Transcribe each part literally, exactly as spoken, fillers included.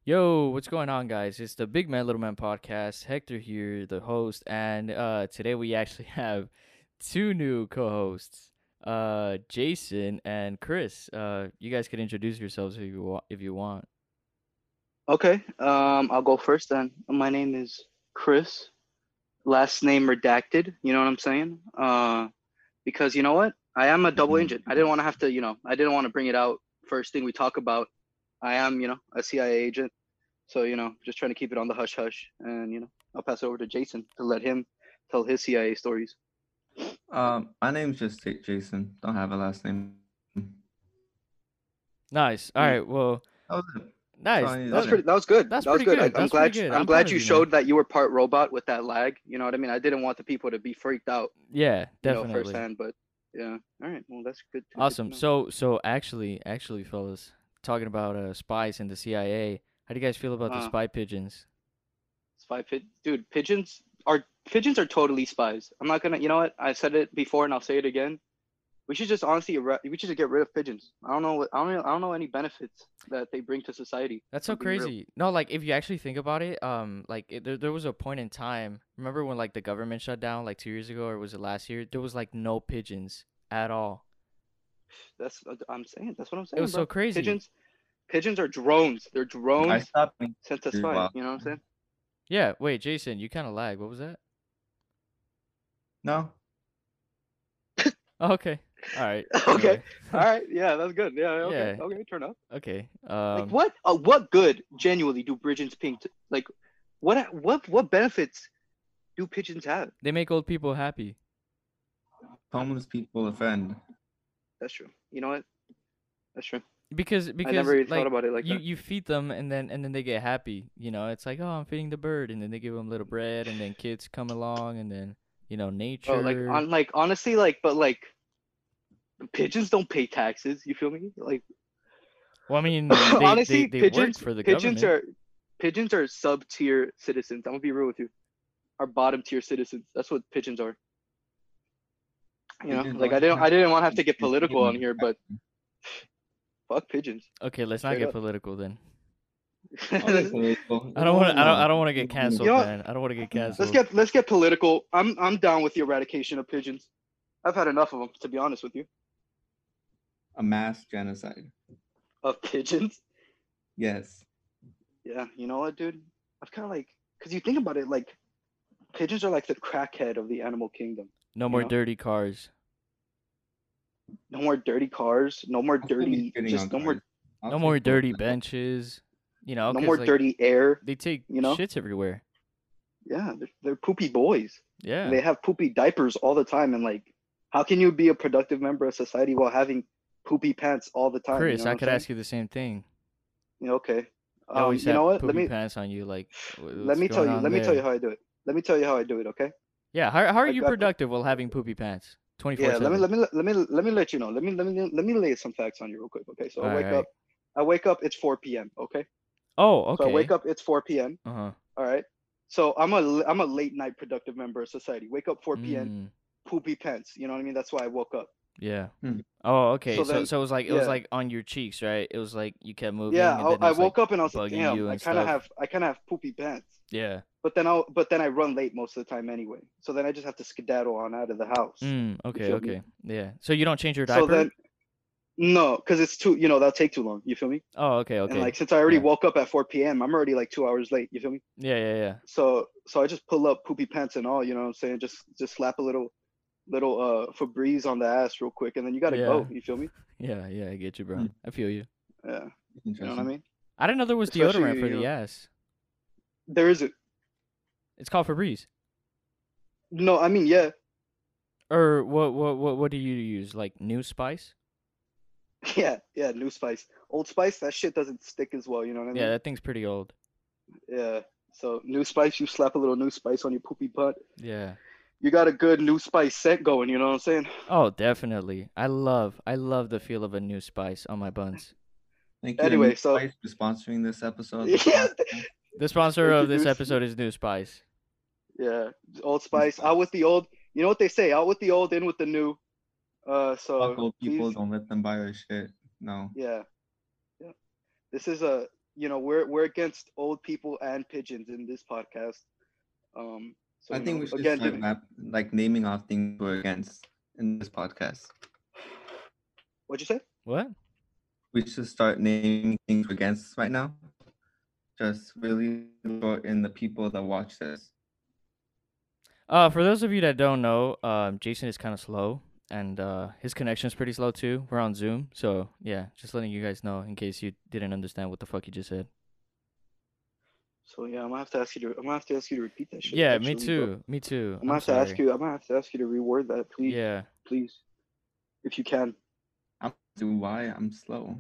Yo, what's going on, guys? It's the Big Man Little Man podcast. Hector here, the host, and uh, today we actually have two new co-hosts, uh, Jason and Chris. Uh, you guys can introduce yourselves if you want. If you want. Okay, um, I'll go first then. My name is Chris, last name redacted. You know what I'm saying? Uh, because you know what? I am a double agent. I didn't want to have to, you know, I didn't want to bring it out first thing we talk about. I am, you know, a C I A agent. So, you know, just trying to keep it on the hush hush. And, you know, I'll pass it over to Jason to let him tell his C I A stories. Um, my name's just Ja- Jason. Don't have a last name. Nice. All Mm. right. Well, That was it. That's all nice. I needed That to was That, say. pretty. That was good. that's That was pretty good. I, good. I'm That's pretty glad. good. I'm I'm proud glad of you you, man. showed that you were part robot with that lag. You know what I mean? I didn't want the people to be freaked out, Yeah, you know, definitely. firsthand. But yeah. All right. Well, that's good. To, good to Awesome. know. So, so actually, actually, fellas, talking about uh spies and the C I A. How do you guys feel about the Uh, spy pigeons? Spy pig, dude. Pigeons are pigeons are totally spies. I'm not gonna. You know what? I said it before and I'll say it again. We should just honestly, ere- we should just get rid of pigeons. I don't know. What, I don't. know- I don't know any benefits that they bring to society. That's If I'm so being real. crazy. No, like if you actually think about it, um, like it, there there was a point in time. Remember when like the government shut down like two years ago, or was it last year? There was like no pigeons at all. That's. I'm saying. That's what I'm It saying, was so bro. crazy. Pigeons. Pigeons are drones. They're I drones stopped being sent to for a spy. while. You know what I'm saying? Yeah. Wait, Jason, you kind of lag. What was that? No, Oh, okay. All right. Okay. Anyway. All right. Yeah, that's good. Yeah. Okay. Yeah. Okay. Turn up. Okay. Like Um, what? Uh, what good genuinely do pigeons ping? To, like, what? What? What benefits do pigeons have? they make old people happy homeless people offend. That's true. You know what? That's true. because I never because really thought like about it like you that. you feed them and then and then they get happy. You know, it's like, oh, I'm feeding the bird, and then they give them little bread, and then kids come along, and then you know Oh, like nature. on like honestly, like but like pigeons don't pay taxes. You feel me? Like Well, I mean, they they honestly, they work pigeons for the pigeons government. are pigeons are sub tier citizens. I'm gonna be real with you. Are bottom tier citizens. That's what pigeons are. You know, Pigeons like don't I even didn't have I didn't want to have to get to feed political on them. here, but fuck pigeons, Okay, let's not straight get up. political then. I'll get political. I You don't know want what? to. I don't. I No. don't want to get Let's do You canceled, know it. what? man. I don't want to get Let's canceled. get let's get political. I'm I'm down with the eradication of pigeons. I've had enough of them, to be honest with you. A mass genocide. Of pigeons. Yes. Yeah, you know what, dude? I've kind of like, cause you think about it, like pigeons are like the crackhead of the animal kingdom. No You more know, dirty cars. no more dirty cars, no more I'll still be dirty, shitting on just no more, cars. I'll No more take both dirty sides. benches. You know, no cause more like dirty air. they take You know, shits everywhere. yeah, they're, they're poopy boys. And Yeah, they have poopy diapers all the time. And like, how can you be a productive member of society while having poopy pants all the time? You know Chris, what I I'm could saying? ask you the same thing. Yeah, okay. You Um, always you have know what? Let poopy me pants on you. Like, wh- let what's me tell going you. on Let me tell you there? how I do it. Let me tell you how I do it. Okay. Yeah, how how are I you got the, productive while having poopy pants? Twenty four yeah. Let me seven. let me let me let me let you know. Let me let me let me lay some facts on you real quick. Okay. So I All right, wake right. up. I wake up. It's four p m. Okay. Oh, So I wake okay. up. It's four p m. Uh huh. All right. So I'm a I'm a late night productive member of society. Wake up four p m. Mm. Poopy pants. You know what I mean? That's why I woke up. Yeah. Hmm. Oh, okay. So So then, so it was like it was yeah, like on your cheeks, right? It was like you kept yeah. moving, and then it I, I was like woke up and I was like, bugging damn. you I and kind of stuff. have I kind of have poopy pants. Yeah. But then I but then I run late most of the time anyway. So then I just have to skedaddle on out of the house. Mm. You Okay. feel me? Okay. Yeah. So you don't change your So diaper? then no, because it's too you know that'll take too long. You feel me? Oh, okay. And Okay. like since I already Yeah. woke up at four p m, I'm already like two hours late. You feel me? Yeah. Yeah. Yeah. So so I just pull up poopy pants and all. You know what I'm saying? Just just slap a little little uh Febreze on the ass real quick, and then you gotta Yeah. go. You feel me? Yeah. Yeah. I get you, bro. Hmm. I feel you. Yeah. You know what I Interesting. mean? I didn't know there was deodorant Especially for you the know ass. there is a It's called Febreze. no. I mean yeah. Or what? What? What? What do you use? Like New Spice? Yeah, yeah, new spice. Old Spice, that shit doesn't stick as well, you know what I Yeah, mean? that thing's pretty old. Yeah. So new spice, you slap a little new spice on your poopy butt. Yeah. You got a good new spice scent going, you know what I'm saying? Oh, definitely. I love. I love the feel of a New Spice on my buns. Thank you to New Anyway, so Spice for sponsoring this episode of the yeah, podcast. The sponsor thank you, of this new episode is New Spice. yeah, Old New Spice, out with Spice. the old. You know what they say? Out with the old, in with the new. Uh, Fuck so old please, people. Don't let them buy our shit. No. yeah, yeah. This is a you know, we're we're against old people and pigeons in this podcast. Um, so I you think know, we should again, start dude, map, like naming off things we're against in this podcast. what'd you say? What? We should start naming things we're against right now. Just really short in the people that watch this. Uh, for those of you that don't know, um, Jason is kind of slow, and uh, his connection's pretty slow too. We're on Zoom, so yeah, just letting you guys know in case you didn't understand what the fuck you just said. So yeah, I'm gonna have to ask you to I'm gonna have to ask you to repeat that shit. Yeah, me Actually, bro. too. Me too. I'm gonna I'm have to ask sorry. you. I'm gonna have to ask you to reword that, please, Yeah. please, if you can. I'm do why I'm slow.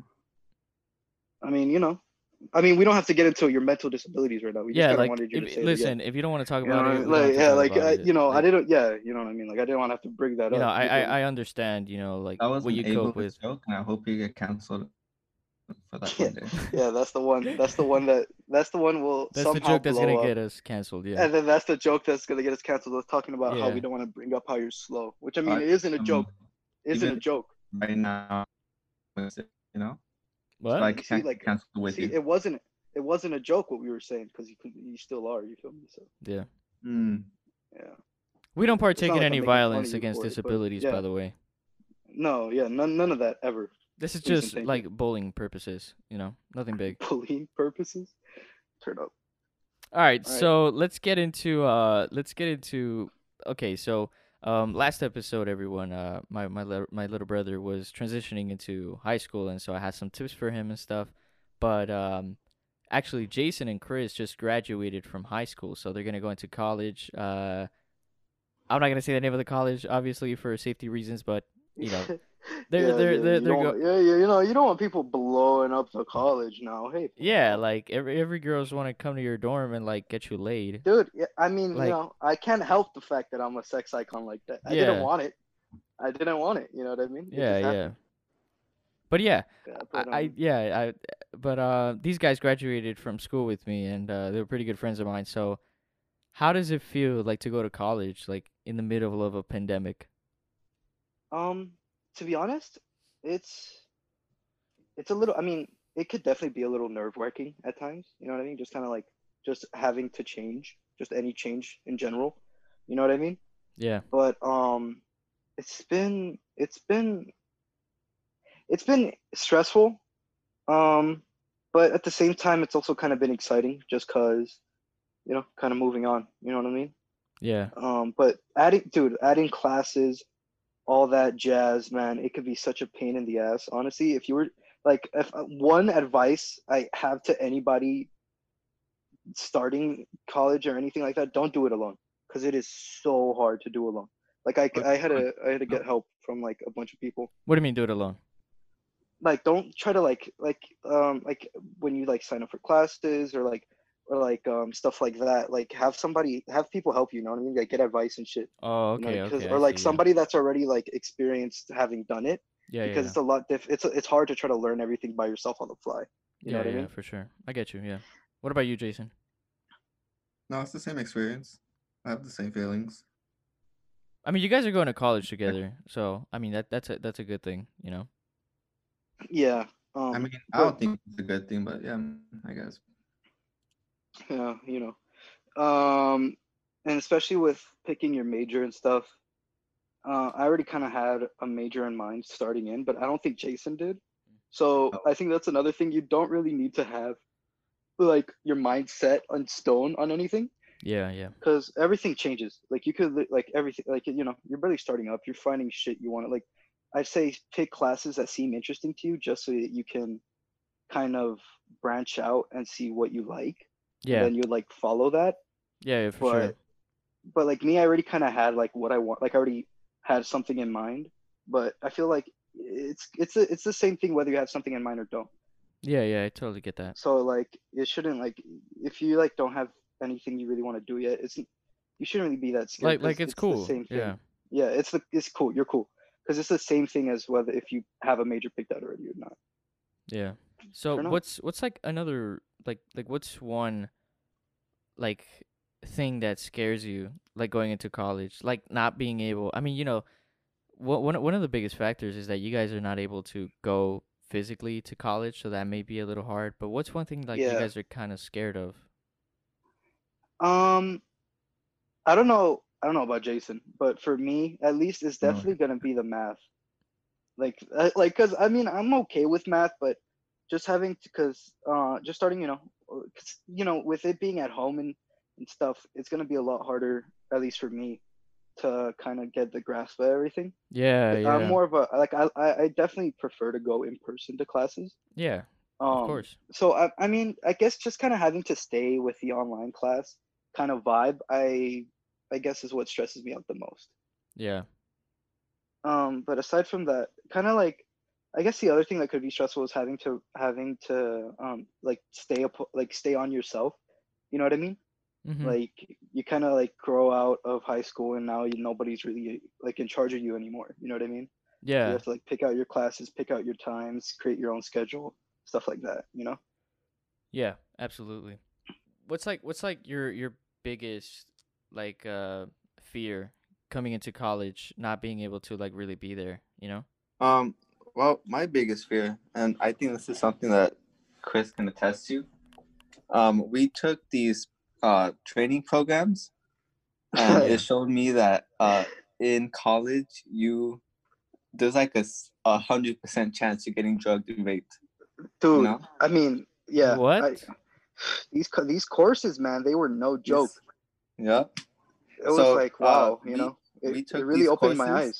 I mean, you know, I mean, we don't have to get into your mental disabilities right now. We just Yeah, kind of like wanted you to if, say it listen, again. if you don't want to talk You know, about what I it, mean? we don't have Like to yeah, talk like about I, it. you know, I Like, didn't. Yeah, you know what I mean. Like I didn't want to have to bring that you know, up. I, Because, I I understand, you know, like That what wasn't you able cope to with. joke, and I hope you get canceled for that yeah, one day. yeah, that's the one. That's the one that. That's the one will That's the somehow joke that's gonna blow up. get us canceled. Yeah. And then that's the joke that's gonna get us canceled. Us talking about how Yeah. we don't want to bring up how you're slow, which I mean, But it isn't a um, joke. It isn't a even joke. right now, you know, so What? I See, see, can't like, cancel with see, you. it wasn't. It wasn't a joke what we were saying because you could, you still are. You feel me? So Yeah. Mm. yeah, We don't it's partake not in like any I'm making fun of violence you against for it, but disabilities, by yeah, the way. no, yeah, none, none of that ever. This is Please and just thank like you. bullying purposes, you know, nothing big. Bullying purposes. Turn up. All right, All right. so let's get into uh let's get into okay, so um last episode everyone uh my my li- my little brother was transitioning into high school, and so I had some tips for him and stuff. But um actually Jason and Chris just graduated from high school, so they're going to go into college. Uh I'm not going to say the name of the college obviously for safety reasons, but you know, they're yeah, they're yeah. they're You they're don't go want, yeah, yeah. You know, you don't want people blowing up the college now. Hey, Yeah, pal. like every every girls want to come to your dorm and like get you laid. Dude, yeah, I mean, you Like, know, I can't help the fact that I'm a sex icon like that. I didn't yeah. want it. I didn't want it. You know what I mean? It Yeah, just yeah. happened. But yeah, Yeah, I, but I um, yeah, I but uh these guys graduated from school with me, and uh they were pretty good friends of mine. So, how does it feel like to go to college like in the middle of a pandemic? um, to be honest, it's it's a little. I mean, it could definitely be a little nerve wracking at times. You know what I mean? Just kind of like just having to change, just any change in general. You know what I mean? Yeah. But um, it's been it's been it's been stressful. Um, but at the same time, it's also kind of been exciting, just cause you know, kind of moving on. You know what I mean? Yeah. Um, but adding, dude, adding classes, all that jazz, man, it could be such a pain in the ass. Honestly, if you were like, if uh, one advice I have to anybody starting college or anything like that, don't do it alone, because it is so hard to do alone. Like I, Or I had do it, to, I had to you know? get help from like a bunch of people. What do you mean do it alone? Like, don't try to like, like, um, like when you like sign up for classes or like, or like um stuff like that. Like, have somebody, have people help you. You know what I mean? Like, get advice and shit. Oh, You know, okay, because okay, I or like see. Yeah. somebody that's already like experienced having done it, Yeah, yeah, because yeah. it's a lot diff it's it's hard to try to learn everything by yourself on the fly. You know Yeah, what I yeah, mean? for sure. I get you. Yeah. What about you, Jason? No, it's the same experience. I have the same feelings. I mean, you guys are going to college together, so I mean that that's a that's a good thing, you know. Yeah. I Um, mean, I but don't think it's a good thing, but yeah, I guess. yeah, you know, um, and especially with picking your major and stuff. Uh, I already kind of had a major in mind starting in, but I don't think Jason did. So Oh, I think that's another thing you don't really need to have like your mindset on stone on anything, Yeah, yeah. because everything changes. Like you could li- like everything like you know you're barely starting up. You're finding shit you want to like. I say pick classes that seem interesting to you just so that you can kind of branch out and see what you like, and Yeah. then you like follow that. Yeah, yeah, for But sure. but like me, I already kind of had like what I want. Like I already had something in mind. But I feel like it's it's a, it's the same thing whether you have something in mind or don't. Yeah, yeah, I totally get that. So like it shouldn't like if you like don't have anything you really want to do yet, it's you shouldn't really be that scared Like like because it's it's the cool. same thing. Yeah. Yeah, it's the it's cool. You're cool because it's the same thing as whether if you have a major picked out already or not. Yeah. So Turn up. what's what's like another like like what's one like thing that scares you like going into college? Like not being able I mean, you know, wha- one one of the biggest factors is that you guys are not able to go physically to college, so that may be a little hard. But what's one thing like you Yeah. guys are kind of scared of? Um, I don't know. I don't know about Jason, but for me, at least, it's No. definitely gonna be the math. Like, uh, like, cause I mean, I'm okay with math, but just having to, cause uh, just starting, you know, uh, 'cause, you know, with it being at home and and stuff, it's gonna be a lot harder, at least for me, to kind of get the grasp of everything. Yeah, I'm yeah, more of a like I I I definitely prefer to go in person to classes. yeah. Of Um, course. so I I mean, I guess just kind of having to stay with the online class kind of vibe, I I guess is what stresses me out the most. Yeah. Um, but aside from that, kind of like, I guess the other thing that could be stressful is having to having to um like stay up like stay on yourself. You know what I mean? Mhm. Like you kind of like grow out of high school and now you, nobody's really like in charge of you anymore. You know what I mean? So you Yeah. have to like pick out your classes, pick out your times, create your own schedule, stuff like that. You know? Yeah. Absolutely. What's like what's like your your biggest like uh fear coming into college, not being able to like really be there, you know? Um, well, my biggest fear, and I think this is something that Chris can attest to. Um, we took these uh training programs, and Yeah. it showed me that uh in college you there's like a s- a hundred percent chance you're getting drugged and raped. You Dude, know? I mean, yeah, I What? these co- these courses, man, they were no joke. Yes. Yeah. It was So like, uh, wow, you we know, it, we it took really these opened my courses. eyes.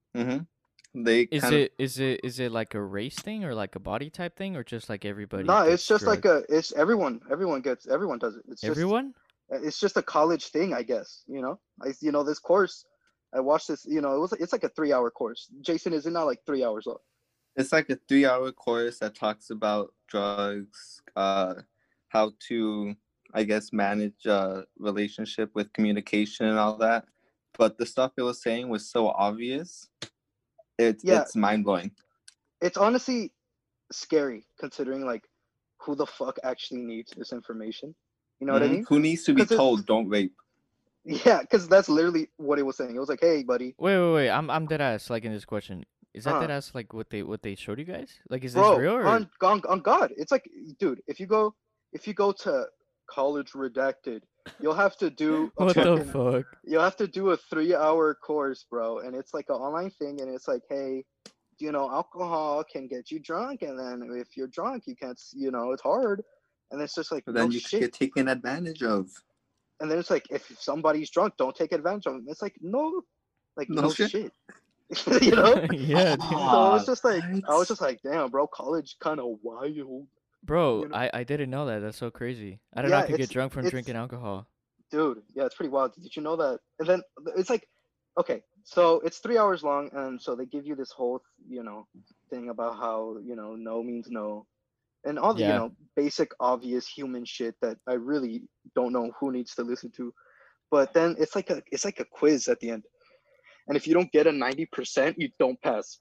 Mm-hmm. They Is kind of it is it is it like a race thing or like a body type thing or just like everybody No, it's gets just like drugged? a, it's everyone, everyone gets, everyone does it. It's just, Everyone? it's just a college thing, I guess. You know, I, you know, this course, I watched this. You know, it was, it's like a three-hour course. Jason, is it not like three hours long? it's like a three hour course that talks about drugs, uh, how to, I guess, manage a relationship with communication and all that. But the stuff it was saying was so obvious. It's Yeah, it's mind blowing. it's honestly scary considering like who the fuck actually needs this information. You know what I Hmm. mean? Who needs to be Because it's, told don't rape? yeah, because that's literally what it was saying. It was like, hey, buddy, Wait, wait, wait. I'm I'm dead ass like in this question. Is that uh, dead ass like what they what they showed you guys? Like is this bro, real or on, on, on God, it's like, dude, if you go, if you go to college redacted, you'll have to do a what the fucking fuck? you have to do a three hour course, bro. And it's like an online thing. And it's like, hey, you know, alcohol can get you drunk. And then if you're drunk, you can't, you know, it's hard. And it's just like, But no then you could shit. get taken advantage of. And then it's like, if somebody's drunk, don't take advantage of them. It's like, no, like, No no shit. shit. You know? Yeah, dude. So it's Ah, just like, I was what? just like, damn, bro, college kind of wild. Bro, You know? I I didn't know that. That's so crazy. I didn't know I Yeah, could get it's, drunk from it's, drinking alcohol. dude, yeah, it's pretty wild. Did you know that? And then it's like, okay, so it's three hours long, and so they give you this whole, you know, thing about how, you know, no means no, and all the, you Yeah. know, basic, obvious human shit that I really don't know who needs to listen to. But then it's like a, it's like a quiz at the end, and if you don't get a ninety percent, you don't pass.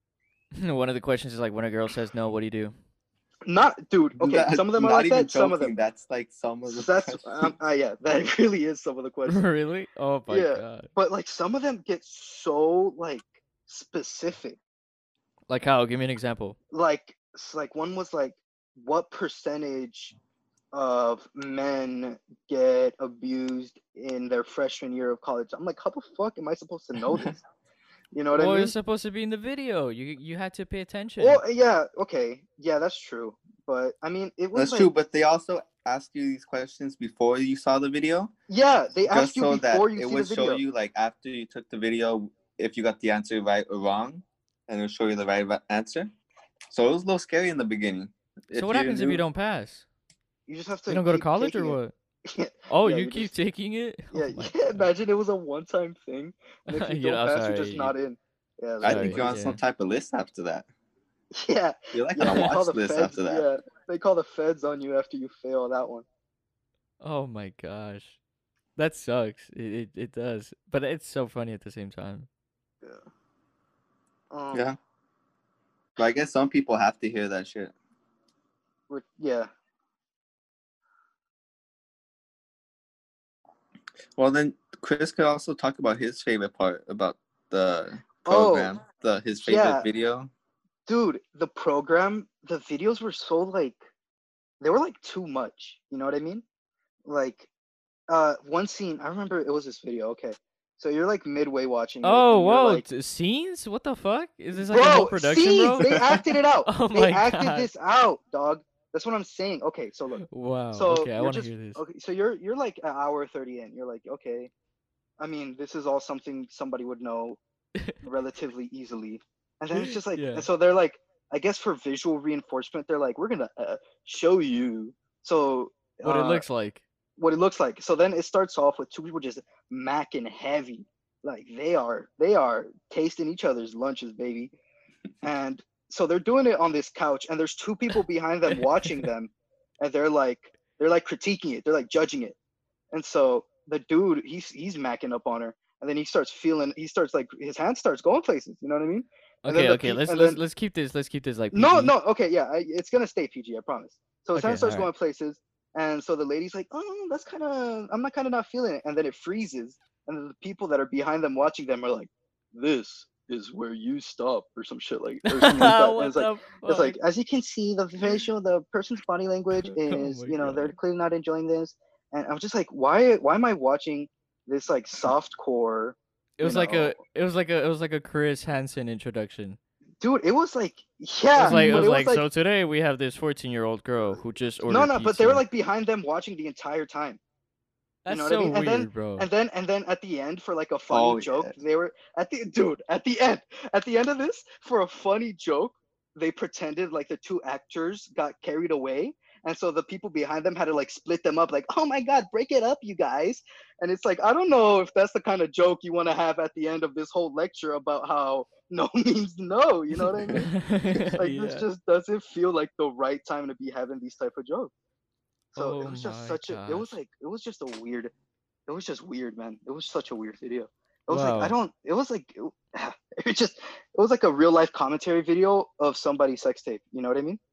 One of the questions is like when a girl says no, what do you do? Not, dude. Okay, That, some of them are not like even that. Some of them. joking. That's like some of the That's um, questions. uh, yeah, that really is some of the questions. Really? Oh my Yeah, god. but like some of them get so like specific. Like how? Give me an example. Like s- like one was like, what percentage of men get abused in their freshman year of college? I'm like, how the fuck am I supposed to know this? You know what I Well, it's mean? supposed to be in the video. You you had to pay attention. Well, yeah, okay, yeah, that's true. But I mean, it was That's true, like, but they also ask you these questions before you saw the video, yeah, they ask just you so that before you it see the would show video. you, like, after you took the video, if you got the answer right or wrong, and it'll show you the right va- answer. So it was a little scary in the beginning. So If what you happens if you knew, don't pass? You just have You to don't go to keep college or taking it. what? Oh, Yeah, you you keep just taking it? Oh yeah, my yeah. god. Imagine it was a one-time thing, and if you You know, don't I'm pass, you're sorry. just You, not in. Yeah, I that'd be think you're sorry. on crazy. some Yeah. type of list after that. Yeah, You're like on yeah. a They call watch the list feds. after that. Yeah, they call the feds on you after you fail that one. Oh my gosh. That sucks. It, it it does. But it's so funny at the same time. Yeah. Um. Yeah. But I guess some people have to hear that shit. We're, yeah. Well, then Chris could also talk about his favorite part about the Oh, program, the his yeah, favorite video. dude, the program, the videos were so like, they were like too much. You know what I mean? Like, uh, one scene, I remember it was this video. Okay, so you're like midway watching it, Oh, and you're whoa, like, t- scenes? What the fuck? Is this like a whole bro, production, scenes. bro? They acted it out. Oh They my acted god. this out, dog. That's what I'm saying. Okay, so look. Wow. So Okay, I you're want to just hear this. okay. So you're you're like an hour thirty in. You're like, okay. I mean, this is all something somebody would know relatively easily. And then it's just like, Yeah. and so they're like, I guess for visual reinforcement, they're like, we're gonna uh, show you. So What it uh, looks like. what it looks like. So then it starts off with two people just macking heavy, like they are they are tasting each other's lunches, baby. And so they're doing it on this couch, and there's two people behind them watching them, and they're like they're like critiquing it, they're like judging it. And so the dude, he's he's macking up on her, and then he starts feeling, he starts like his hand starts going places. You know what I mean? And then Okay, the okay, pe- let's and let's then let's keep this let's keep this like no, P G. no, okay, yeah, I, it's gonna stay P G, I promise. So his Okay, hand starts alright. going places, and so the lady's like, "Oh, that's kind of, I'm not kind of not feeling it," and then it freezes, and then the people that are behind them watching them are like, "This is where you stop," or some shit like, or something like that. And What it's like, the it's like, fuck? as you can see, the facial, the person's body language Oh is, my you know, they're god. clearly not enjoying this, and I'm just like, why, why am I watching this like soft core? It You was like know, a it was like a it was like a Chris Hansen introduction. dude, it was like, It yeah, was like it but was it was like like, so today we have this fourteen year old girl who just ordered no, no, pizza. but they were like behind them watching the entire time. You That's know what so I mean? And weird, then bro. and then and then at the end for like a funny Oh, joke, yeah. they were at the dude, at the end, at the end of this, for a funny joke, they pretended like the two actors got carried away. And so the people behind them had to like split them up, like, oh my god, break it up, you guys. And it's like, I don't know if that's the kind of joke you want to have at the end of this whole lecture about how no means no, you know what I mean? Like this Yeah. just doesn't feel like the right time to be having these type of jokes. So Oh it was just my such a, it was gosh. like, it was just a weird, it was just weird, man. It was such a weird video. It was like, I Wow. don't, it was like, it, it was just, it was like a real life commentary video of somebody's sex tape. You know what I mean?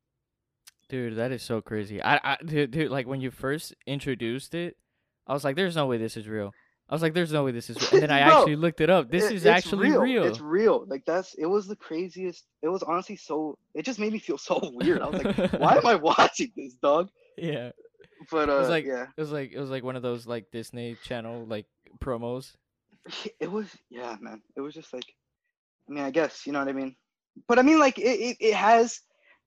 Dude, that is so crazy. I, I dude, dude, like when you first introduced it, I was like, "There's no way this is real." I was like, "There's no way this is real." And then I Bro, actually looked it up. This it, is it's actually real. real. It's real. Like that's, it was the craziest. It was honestly so, it just made me feel so weird. I was like, why am I watching this, dog? Yeah. But It was uh, like yeah, it was like it was like one of those like Disney Channel like promos. it was, yeah, man. It was just like, I mean, I guess, you know what I mean? But I mean, like, it, it, it has,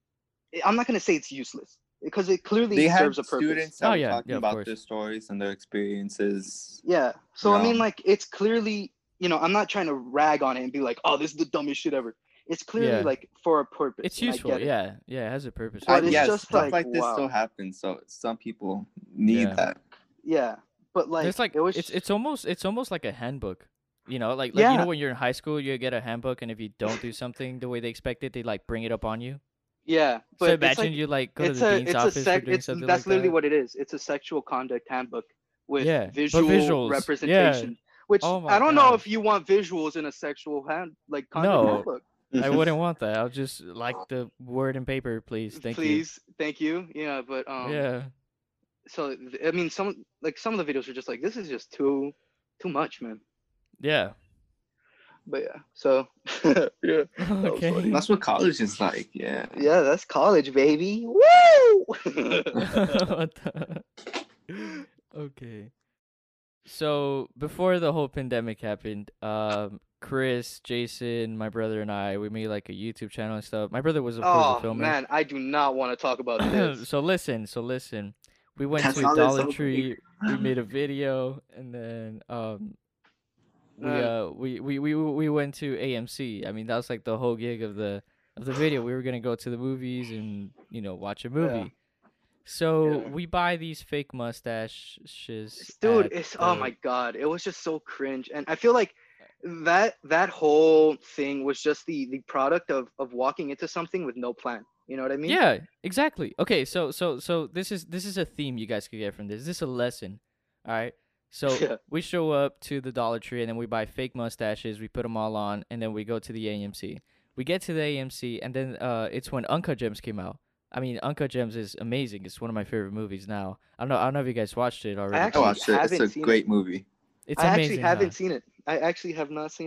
I'm not going to say it's useless because it clearly They had serves a purpose. students that Oh were yeah, talking yeah, of about course. their stories and their experiences. Yeah. So, I mean, Um, like, it's clearly, you know, I'm not trying to rag on it and be like, oh, this is the dumbest shit ever. It's clearly, Yeah. like, for a purpose. It's and I useful. get it. Yeah. Yeah, it has a purpose. But I, it's yes, just stuff like, like this wow. still happens. So some people need Yeah. that. Yeah. But, like, It's like it was, it's it's almost it's almost like a handbook. You know, like like you Yeah. know when you're in high school, you get a handbook, and if you don't do something the way they expect it, they like bring it up on you. yeah. But So it's imagine like, you like go to it's the a, dean's it's a office for sec, doing it's, something that's like literally that. what it is. It's a sexual conduct handbook with Yeah, but visual visuals. Yeah. representation. Which Oh I my don't know if gosh. you want visuals in a sexual hand, like, conduct No, handbook. I wouldn't want that. I'll just like the word and paper, please. Thank Please, thank you. Yeah, but you. um, Yeah. so th- I mean, some like some of the videos are just like, this is just too too much, man. Yeah. But yeah, so yeah, that was Okay. funny. That's what college is like. Yeah. Yeah, that's college, baby. Woo! What the- Okay. So before the whole pandemic happened, um, Chris, Jason, my brother, and I, we made like a YouTube channel and stuff. My brother was, of course, a Oh filmer. man, I do not want to talk about this. So listen, so listen. We went That's to all that's Dollar so Tree. big. We made a video, and then um, we Man. uh we, we we we went to A M C. I mean, that was like the whole gig of the of the video. We were gonna go to the movies and you know watch a movie. So Yeah. we buy these fake mustaches. Dude, at it's oh the- my god, it was just so cringe, and I feel like that that whole thing was just the the product of of walking into something with no plan. You know what I mean? Yeah, exactly. Okay, so so so this is this is a theme you guys could get from this. This is a lesson. All right. So Yeah. we show up to the Dollar Tree and then we buy fake mustaches. We put them all on, and then we go to the A M C. We get to the A M C, and then uh, it's when Uncut Gems came out. I mean, Uncut Gems is amazing. It's one of my favorite movies now. I don't know. I don't know if you guys watched it already. I actually watched it. It's haven't a seen great movie. It's I amazing. actually haven't huh? seen it. I actually have not seen it.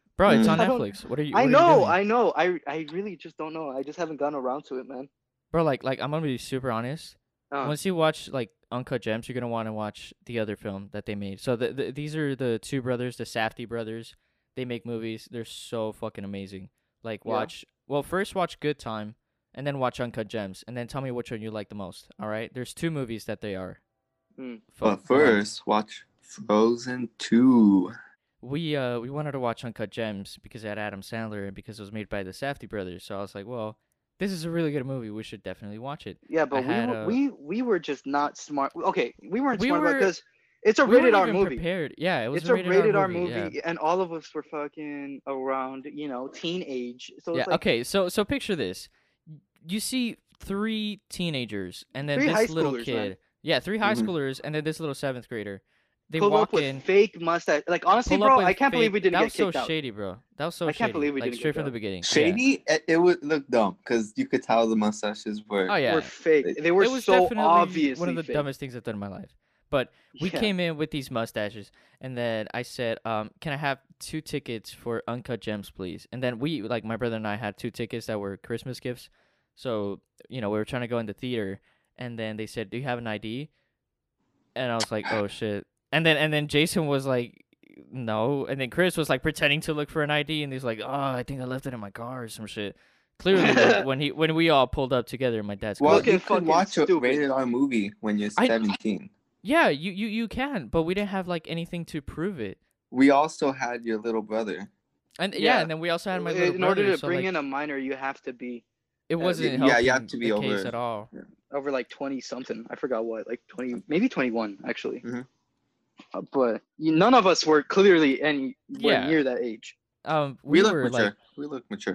Bro, it's Mm. on I don't. Netflix. What are you? I what are you know, doing? I know. I I really just don't know. I just haven't gotten around to it, man. Bro, like like I'm gonna be super honest. Uh, Once you watch like Uncut Gems, you're gonna want to watch the other film that they made. So the, the these are the two brothers, the Safdie brothers. They make movies. They're so fucking amazing. Like Yeah. watch well first watch Good Time, and then watch Uncut Gems, and then tell me which one you like the most. All right, there's two movies that they are. Mm. Fo- But go on. first, watch Frozen two. we uh we wanted to watch Uncut Gems because it had Adam Sandler and because it was made by the Safdie brothers. So I was like, well, this is a really good movie. We should definitely watch it. yeah, but we had were, a- we we were just not smart. Okay, we weren't We smart were- because it's a We weren't rated R even movie. prepared. Yeah, it was It's a a rated, rated R R movie. movie, yeah. and all of us were fucking around, you know, teenage. So Yeah. it's like Okay. So so picture this: you see three teenagers, and then Three high this little schoolers, kid. man. Yeah, three high Mhm. schoolers, and then this little seventh grader. They pull walk up with in. fake mustache. Like honestly, pull up bro, with I can't believe fake- we didn't That get was so kicked out. shady, bro. That was so I shady. can't believe we like didn't straight get from the out. beginning. Yeah. Shady, it, it would look dumb because you could tell the mustaches were. Oh yeah. Were fake. They were it was so definitely obviously one of the fake. dumbest things I've done in my life. But we Yeah. came in with these mustaches, and then I said, um, "Can I have two tickets for Uncut Gems, please?" And then we, like my brother and I, had two tickets that were Christmas gifts. So you know we were trying to go in the theater, and then they said, "Do you have an I D?" And I was like, "Oh shit!" And then and then Jason was like, "No," and then Chris was like pretending to look for an I D, and he's like, "Oh, I think I left it in my car or some shit." Clearly, when, when he when we all pulled up together in my dad's car. Well, Looking you could fucking watch a stupid. rated R movie when you're I- seventeen. Yeah, you, you you can, but we didn't have like anything to prove it. We also had your little brother. And yeah, Yeah. and then we also had my In little brother. order to so, bring like, in a minor, you have to be it wasn't yeah, you have helping to be the case over- at all. over like twenty something. I forgot what, like twenty, maybe twenty-one actually. Mhm. Uh, but you, none of us were clearly anywhere Yeah. near that age. Um, We, we, look were mature. like We look mature.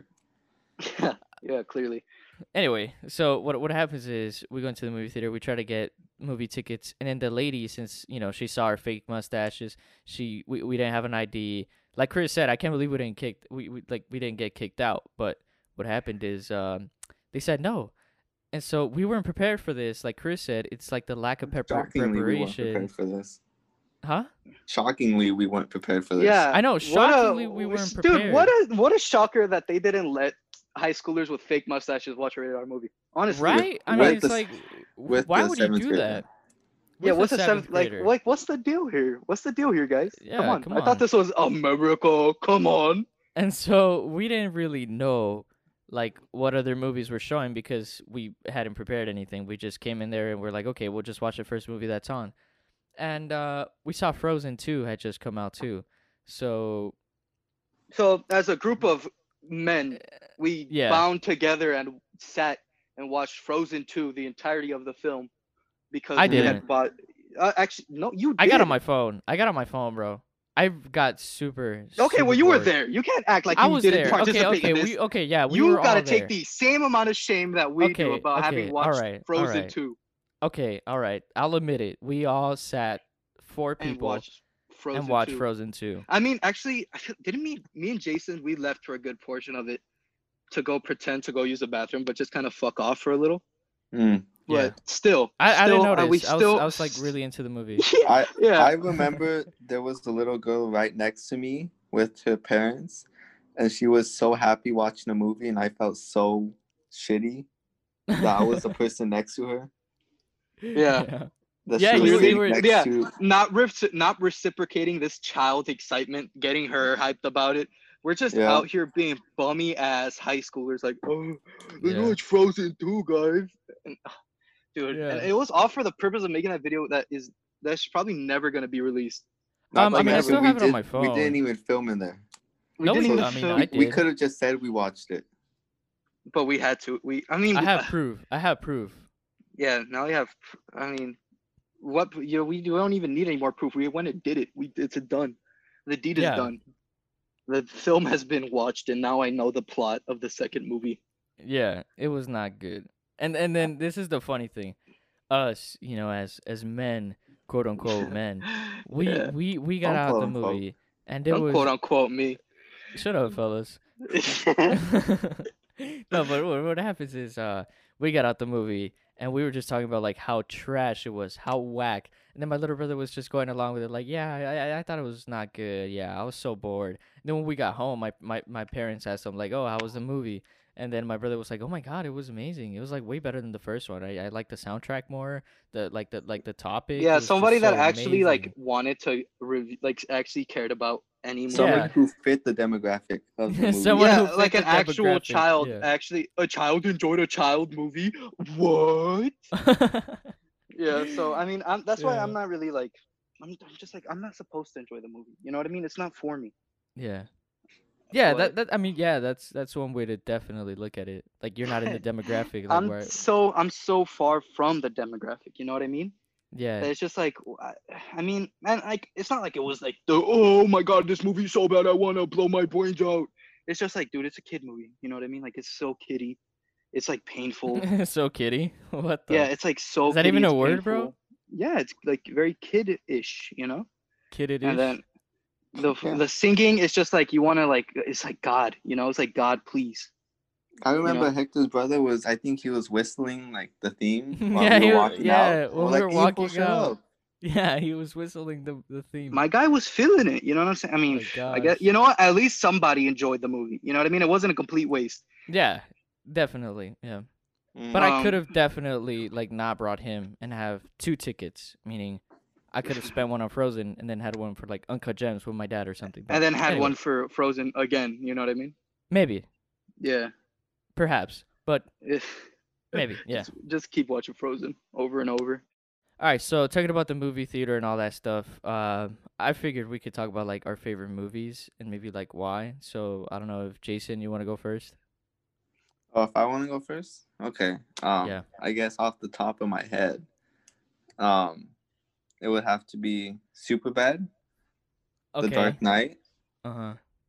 yeah, clearly. anyway. So what what happens is we go into the movie theater. We try to get movie tickets, and then the lady, since you know she saw our fake mustaches, she we, we didn't have an I D. Like Chris said, I can't believe we didn't kicked we, we like we didn't get kicked out. But what happened is um they said no, and so we weren't prepared for this. Like Chris said, it's like the lack of prepar- Shockingly, we weren't preparation. prepared for this. Huh? Shockingly, we weren't prepared for this. Yeah, I know, what a- shockingly, we weren't Dude, what a what a shocker that they didn't let high schoolers with fake mustaches watch a rated R movie. Honestly, Right? I with mean, it's the- like, with why the would you seventh do grader. that? Yeah, With what's a the seventh? Like, grader. like, what's the deal here? What's the deal here, guys? Yeah, come on. come I on. thought this was America. Come on. And so we didn't really know like what other movies were showing because we hadn't prepared anything. We just came in there and we're like, okay, we'll just watch the first movie that's on. And uh, we saw Frozen two had just come out too. So So, as a group of men, we Yeah. bound together and sat and watched Frozen two, the entirety of the film, because I we had didn't. bought. Uh, actually, no, you. Did. I got on my phone. I got on my phone, bro. I got super. Okay, well, super you were bored. there. You can't act like I you was didn't there. participate Okay, okay, in this. we okay, yeah, we you were gotta all take there. the same amount of shame that we do Okay, about okay, having watched alright, Frozen alright. two Okay, all right. I'll admit it. We all sat four and people watched Frozen and watched two. Frozen two. I mean, actually, I feel- didn't me, me and Jason, we left for a good portion of it to go pretend to go use the bathroom, but just kind of fuck off for a little. Mm. But Yeah. still, I, I still, didn't uh, notice. we I was still, I was like really into the movie. yeah, I yeah. I remember there was a little girl right next to me with her parents, and she was so happy watching a movie, and I felt so shitty that I was the person next to her. Yeah. That Yeah, she was you- sitting you were- next yeah. to. not rec- not reciprocating this child's excitement, getting her hyped about it. We're just Yeah. out here being bummy ass high schoolers, like, oh, let's Yeah. watch Frozen two, guys. And, dude, Yeah. and it was all for the purpose of making that video that is that's probably never gonna be released. Not Um, I like mean, I that, still but we have it on did- my We phone. didn't even film in there. We No, we didn't did. even I mean, film, I We did. could have just said we watched it. but we had to. We, I mean, I have proof. I have proof. yeah. Now we have. I mean, what you know, we, we don't even need any more proof. We went and did it. We it's a done. The deed is Yeah. done. The film has been watched, and now I know the plot of the second movie. Yeah, it was not good. And and then this is the funny thing. Us, you know, as as men, quote unquote men, we Yeah. we we got Don't out quote the unquote. movie and it Don't was quote unquote me. shut up, fellas. No, but what, what happens is uh we got out the movie and we were just talking about like how trash it was, how whack. And then my little brother was just going along with it, like, yeah, I, I, I thought it was not good. Yeah, I was so bored. And then when we got home, my, my, my parents asked him, like, oh, how was the movie? And then my brother was like, oh my God, it was amazing. It was like way better than the first one. I, I like the soundtrack more. The like the like the topic Yeah, was just somebody that so actually like amazing. wanted to rev- like actually cared about any Someone movie. Yeah. who fit the demographic of the movie. Someone Yeah, who fit like the an actual demographic, child. yeah. Actually, a child enjoyed a child movie. What? Yeah. So I mean, I'm, that's why Yeah. I'm not really like. I'm, I'm just like I'm not supposed to enjoy the movie. You know what I mean? It's not for me. Yeah. Yeah, But that that I mean, yeah, that's that's one way to definitely look at it. Like you're not in the demographic, like I'm where, so I'm so far from the demographic. You know what I mean? yeah, That it's just like I, I mean, man, like it's not like it was like the oh my god, this movie's so bad, I want to blow my brains out. It's just like, dude, it's a kid movie. You know what I mean? Like it's so kiddie. It's like painful. so kitty. What Yeah, the? it's like so Is that kiddie. even a It's word, bro? painful. Yeah, it's like very kid-ish, you know. Kidded And ish. then the Yeah. the singing is just like you want to like it's like God, you know. It's like God, please. I remember know? Hector's brother was, I think he was whistling like the theme while Yeah, we he were wa- walking yeah, out. when We're we like, were "Hey, fool, walking shut out. up." Yeah, he was whistling the the theme. My guy was feeling it. You know what I'm saying? I mean, My I guess gosh. you know what? At least somebody enjoyed the movie. You know what I mean? It wasn't a complete waste. Yeah, definitely. Yeah. Mm. But I could Um, have definitely like not brought him and have two tickets, meaning I could have spent one on Frozen and then had one for like Uncut Gems with my dad or something. But and then had anyway, one for Frozen again. You know what I mean? maybe, Yeah. perhaps, but If- maybe, yeah. Just, just keep watching Frozen over and over. All right, so talking about the movie theater and all that stuff, uh, I figured we could talk about like our favorite movies and maybe like why. So I don't know if Jason, you want to go first? Oh, if I want to go first, okay. Um, Yeah. I guess off the top of my head, um, it would have to be Superbad, Okay. The Dark Knight, Uh huh.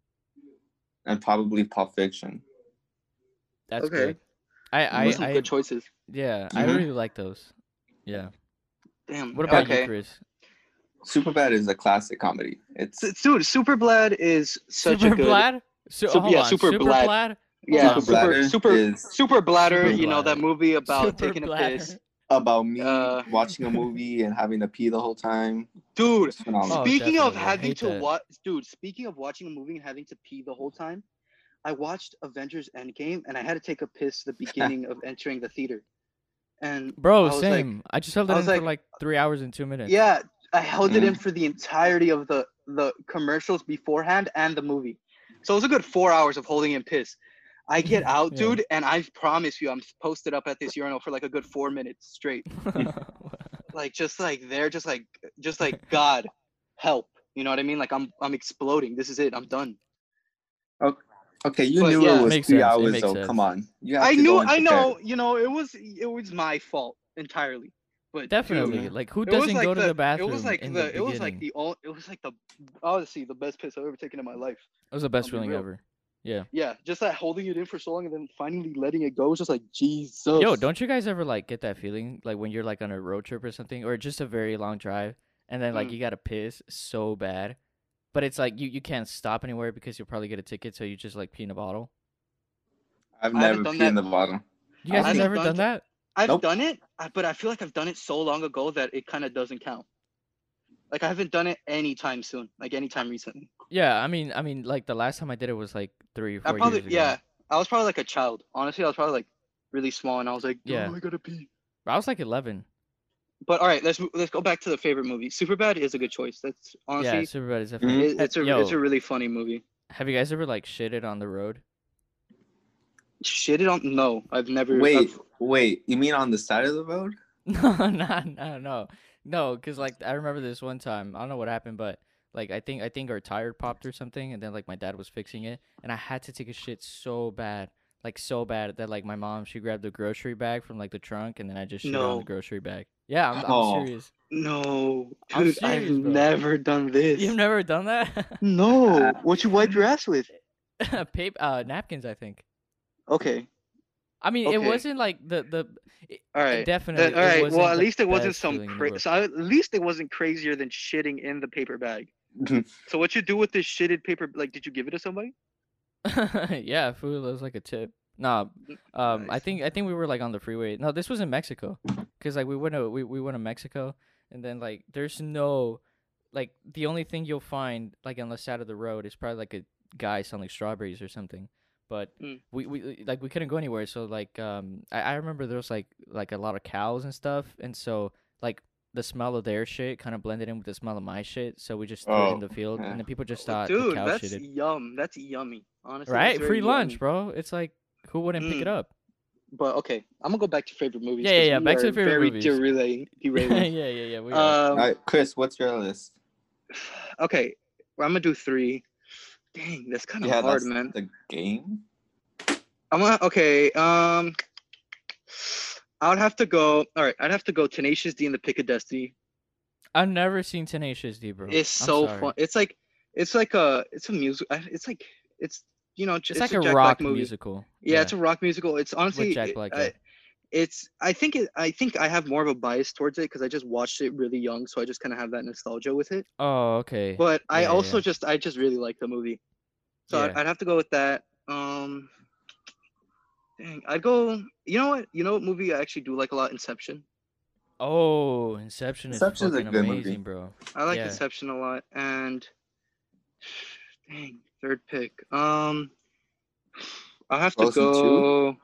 and probably Pulp Fiction. That's Okay. good. I Those I are some I good choices. yeah, I Mhm. really like those. Yeah. Damn. What about okay. you, Chris? Superbad is a classic comedy. It's S- Dude, Super Blad is such Super a good. Blad? So, Super- hold yeah, on. Super Super Blad. Blad? Yeah, on. Super super, Bladder super, is super bladder. Super You know that Bladder. movie about Super taking a Bladder. piss, about me Uh, watching a movie and having to pee the whole time. dude. It's phenomenal. Oh, Speaking of definitely. I having hate to that. watch, dude. Speaking of watching a movie and having to pee the whole time, I watched Avengers Endgame and I had to take a piss the beginning of entering the theater, and Bro, I was like, same. I just held it I in was like- for like three hours and two minutes. yeah, I held it in Mhm. for the entirety of the the commercials beforehand and the movie, so it was a good four hours of holding in piss. I get out, Yeah. dude, and I promise you, I'm posted up at this urinal for like a good four minutes straight. Like just like there, just like just like God help. You know what I mean? Like I'm I'm exploding. This is it. I'm done. Okay, you But knew yeah. it was Makes three sense. It hours makes though. sense. Come on, you have I to knew go in I know, prepared. you know, it was it was my fault entirely. But Definitely. dude, Like, who it was doesn't like go to the, the bathroom it was like in the, the it was like beginning? the all it was like the honestly the best piss I've ever taken in my life. It was the best I'll be feeling real. ever. Yeah. Yeah, just that holding it in for so long and then finally letting it go was just like Jesus. Yo, don't you guys ever like get that feeling like when you're like on a road trip or something, or just a very long drive, and then like Mm. you gotta piss so bad, but it's like you, you can't stop anywhere because you'll probably get a ticket, so you just like pee in a bottle. I've I haven't never done peed in that. the bottle. You guys I have haven't never done done th- that? I've Nope. done it, I- but I feel like I've done it so long ago that it kind of doesn't count. Like I haven't done it anytime soon, like anytime recently. Yeah, I mean, I mean, like the last time I did it was like three or I four probably years ago. yeah, I was probably like a child. Honestly, I was probably like really small, and I was like, oh, Yeah. I gotta pee. I was like eleven. But all right, let's mo- let's go back to the favorite movie. Superbad is a good choice. That's Yeah, honestly, Superbad is definitely. it, it's a Yo, it's a really funny movie. have you guys ever like shitted on the road? Shit it on no, I've never. Wait, I've- wait. You mean on the side of the road? No, no, no, no, no. Cause like I remember this one time. I don't know what happened, but like I think I think our tire popped or something, and then like my dad was fixing it, and I had to take a shit so bad, like so bad that like my mom she grabbed the grocery bag from like the trunk, and then I just shit on No. the grocery bag. Yeah, I'm, I'm Oh. serious. no, I'm dude, I've serious, bro. never done this. You've never done that? No, what you wipe your ass with? Paper, uh, napkins. I think. Okay, I mean, it Okay. wasn't like the the. It, all right. definitely. Uh, all right. It Well, wasn't at the least it wasn't best some feeling in the cra- world. so at least it wasn't crazier than shitting in the paper bag. So what you do with this shitted paper? Like, did you give it to somebody? Yeah, food was like a tip. Nah, um, I Nice. think I think we were like on the freeway. No, this was in Mexico, cause like we went to we, we went to Mexico, and then like there's no, like the only thing you'll find like on the side of the road is probably like a guy selling strawberries or something. But Mm. we, we like we couldn't go anywhere, so like um I, I remember there was like like a lot of cows and stuff, and so like the smell of their shit kind of blended in with the smell of my shit, so we just threw it in Oh, the field, yeah. and then people just Oh, thought the dude, cow that's shitted. yum. That's yummy. Honestly, Right, that's very free lunch, yummy. bro. It's like who wouldn't pick it Mm. up? But okay, I'm gonna go back to favorite movies. Yeah, yeah, 'cause yeah, we back to are the favorite very movies. derailing. yeah, derailing. yeah, yeah. We are. All um, right, Chris, what's your list? okay, well, I'm gonna do three. Dang, that's kind of Yeah, hard, that's man. the game. I'm gonna okay. Um, I would have to go. All right, I'd have to go Tenacious D and the Pick of Destiny. I've never seen Tenacious D, bro. It's I'm so sorry. fun. It's like, it's like a, it's a music. It's like, it's you know, It's, it's, like a a Jack rock Black movie. musical. Yeah, it's a rock musical. It's honestly, Jack it- Black, I- yeah. it's. I think it. I think I have more of a bias towards it because I just watched it really young, so I just kind of have that nostalgia with it. Oh, okay. But I Yeah, yeah, also yeah. just, I just really like the movie, so I'd, Yeah. I'd have to go with that. Um, dang, I'd go. You know what? You know what movie I actually do like a lot? Inception. Oh, Inception is Inception's a fucking good movie. amazing, bro. I like Yeah. Inception a lot, and dang, third pick. Um, I have to Frozen two? go.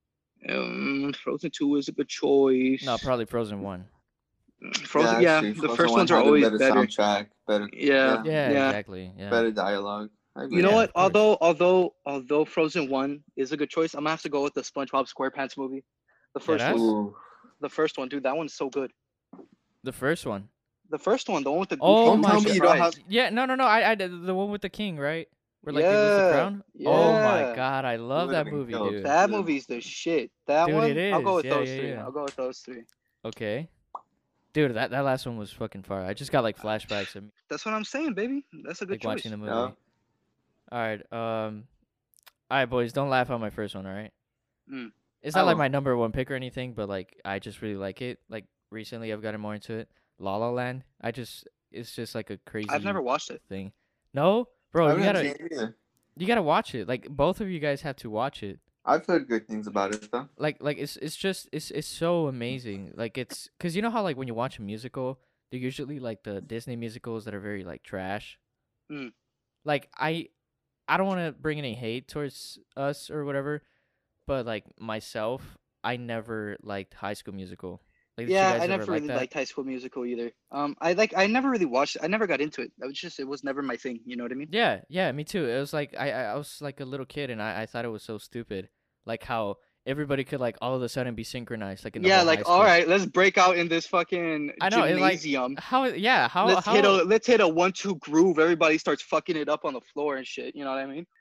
Um, Frozen Two is a good choice. No, probably Frozen One. Frozen. Yeah, actually, the Frozen first one ones are had a always better, better. soundtrack, better, Yeah. Yeah, Yeah. exactly. Yeah. better dialogue. I agree. You know Yeah, what? of course. Although, although, although Frozen One is a good choice, I'm gonna have to go with the SpongeBob SquarePants movie. The first Deadass? one. Ooh. The first one, dude. That one's so good. The first one. The first one, the one with the goofy Oh Don't my tell goofy me you don't fries. have. Yeah, no, no, no. I, I, did the one with the king, right? Where like they lose the Yeah, crown. Oh my yeah. god, I love would've that been movie, killed. dude. That Yeah. movie's the shit. That Dude, one, it I'll go is. with Yeah, those yeah, three. yeah. I'll go with those three. Okay. Dude, that, that last one was fucking fire. I just got like flashbacks of me That's what I'm saying, baby. That's a good like choice. watching the movie. Yeah. All right, um, all right, boys, don't laugh at my first one. All right. Mm. It's I not like won't. my number one pick or anything, but like I just really like it. Like recently, I've gotten more into it. La La Land. I just, it's just like a crazy. I've never watched it. thing. No, bro, I you haven't gotta, seen it either. you gotta watch it. Like both of you guys have to watch it. I've heard good things about it though. Like, like it's it's just it's it's so amazing. Like it's because you know how like when you watch a musical, they're usually like the Disney musicals that are very like trash. Mm. Like I, I don't want to bring any hate towards us or whatever, but like myself, I never liked High School Musical. Like, did you Yeah, guys I ever never like really that? liked High School Musical either. Um, I like I never really watched it. I never got into it. That was just it was never my thing. You know what I mean? Yeah, yeah, me too. It was like I I I was like a little kid and I, I thought it was so stupid. Like how everybody could like all of a sudden be synchronized like in the Yeah, whole like high school. all right, let's break out in this fucking I know, it, like, gymnasium. How yeah, how let's how hit a let's hit a one two groove. Everybody starts fucking it up on the floor and shit. You know what I mean?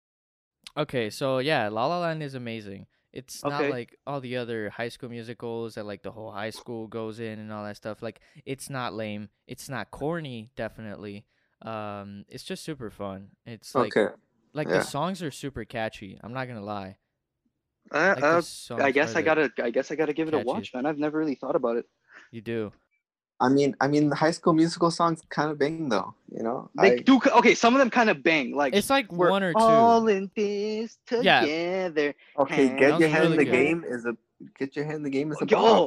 Okay, so yeah, La La Land is amazing. It's not Okay. like all the other high school musicals that like the whole high school goes in and all that stuff. Like it's not lame. It's not corny, definitely. Um, it's just super fun. It's like Okay. like yeah. the songs are super catchy. I'm not gonna lie. Uh, Like uh, the songs I guess are I the- gotta I guess I gotta give it a catchy. watch, man. I've never really thought about it. You do. I mean, I mean, the High School Musical songs kind of bang though. You know. They I, do okay. Some of them kind of bang. Like It's like we're one or two. all in this Yeah. together. okay, That get was your hand in really the good. game is a get your hand in the game is a Yo, bop.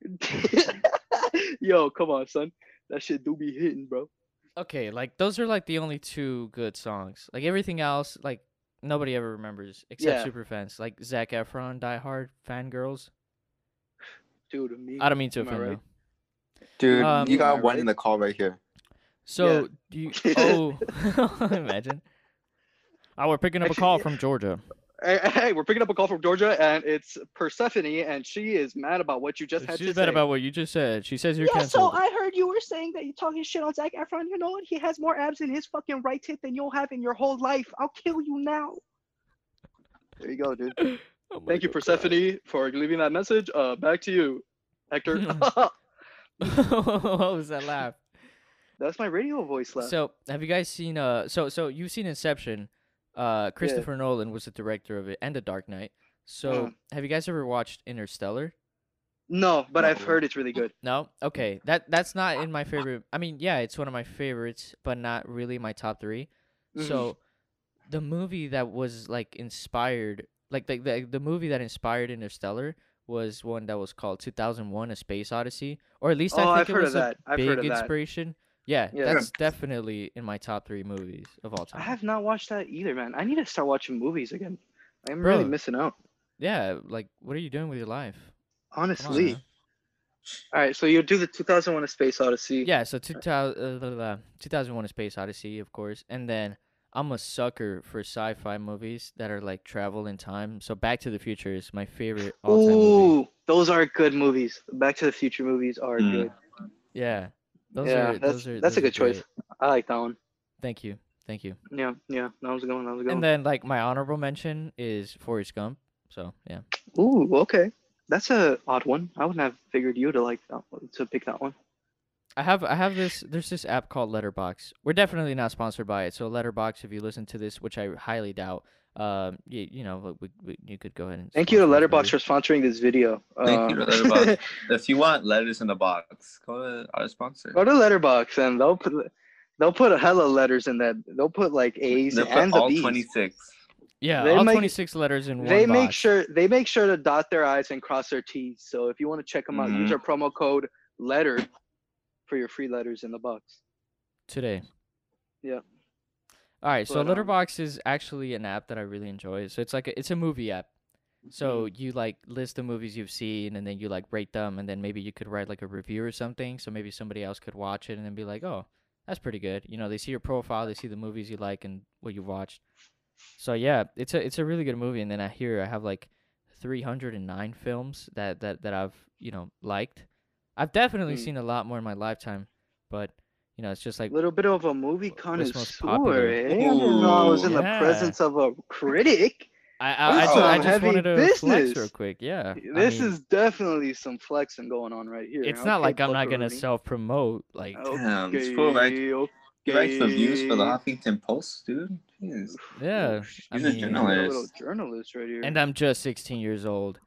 yo, come on, son. That shit do be hitting, bro. Okay, like those are like the only two good songs. Like everything else, like nobody ever remembers except Yeah. super fans. Like Zac Efron, Die Hard, Fangirls. Dude, me. I don't mean to Am I offend right? though. Dude, Um, you got Am I one right? in the call right here. So do you? Oh, imagine. Oh, we're picking up a Actually, call yeah. from Georgia. Hey, hey, we're picking up a call from Georgia, and it's Persephone, and she is mad about what you just had She's to mad say. about what you just said. She says you're Yeah, so canceled. I heard you were saying that you're talking shit on Zac Efron. You know what? He has more abs in his fucking right tit than you'll have in your whole life. I'll kill you now. There you go, dude. Oh my Thank you, God. Persephone, for leaving that message. Uh, back to you, Hector. What was that laugh? That's my radio voice laugh. So have you guys seen? Uh, so so you've seen Inception. Uh, Christopher Nolan was the director of it and The Dark Knight. So Mm. have you guys ever watched Interstellar? No, but I've No. heard it's really good. No? Okay. That that's not in my favorite. I mean, yeah, it's one of my favorites, but not really my top three. Mhm. So the movie that was like inspired like the, the the movie that inspired Interstellar was one that was called two thousand one: A Space Odyssey, or at least Oh, I I've think it heard of was a that. I've heard big of that. inspiration. Yeah, Yeah. that's definitely in my top three movies of all I time. have not watched that either, man. I need to start watching movies again. I'm Bro. really missing out. Yeah, like what are you doing with your life? Come on, Honestly. man. All right, so you do the two thousand one: A Space Odyssey. Yeah, so two thousand, uh, two thousand one: A Space Odyssey, of course, and then I'm a sucker for sci-fi movies that are like travel in time. So Back to the Future is my favorite all-time movie. Ooh, those are good movies. Back to the Future movies are Mm. good. Yeah, those yeah, are that's those are that's those a are good choice. great. I like that one. Thank you, thank you. Yeah, yeah, that was a good one. That was a good And one. then like my honorable mention is Forrest Gump. So yeah. Ooh, okay. That's a odd one. I wouldn't have figured you to like that one, to pick that one. I have I have this there's this app called Letterbox. We're definitely not sponsored by it. So Letterbox, if you listen to this, which I highly doubt, um, you, you know, we, we, you could go ahead and Thank you to sponsor us, Letterbox maybe. for sponsoring this video. Thank you to Um, Letterboxd. If you want letters in a box, go to our sponsor. Go to Letterbox and they'll put they'll put a hella letters in that. They'll put like A's They'll put and the all B's. twenty-six. Yeah, They all make- twenty-six letters in one They box. make sure they make sure to dot their I's and cross their T's. So if you want to check them out, use Mhm. our promo code letter for your free letters in the box. today. Yeah. All right, so But, um, Letterbox is actually an app that I really enjoy. So it's like a, it's a movie app. So Mm-hmm. you like list the movies you've seen, and then you like rate them, and then maybe you could write like a review or something. So maybe somebody else could watch it and then be like, "Oh, that's pretty good." You know, they see your profile, they see the movies you like and what you watched. So yeah, it's a it's a really good movie. And then I hear I have like three hundred nine films that that that I've you know liked. I've definitely Mm. seen a lot more in my lifetime, but you know, it's just like A little bit of a movie What's most connoisseur, popular? eh? I didn't know I was in Ooh. the Yeah. presence of a critic. I I, I, That's ju- I some just heavy wanted to flex business. real quick. Yeah, I This mean, is definitely some flexing going on right here. it's not Okay, like I'm not gonna Buckaroo. self promote. Like, Damn, this Okay, fool write- He writes reviews for the okay. Huffington Post, dude. Jeez. yeah, I He's a mean, A journalist. little journalist right here. and I'm just sixteen years old.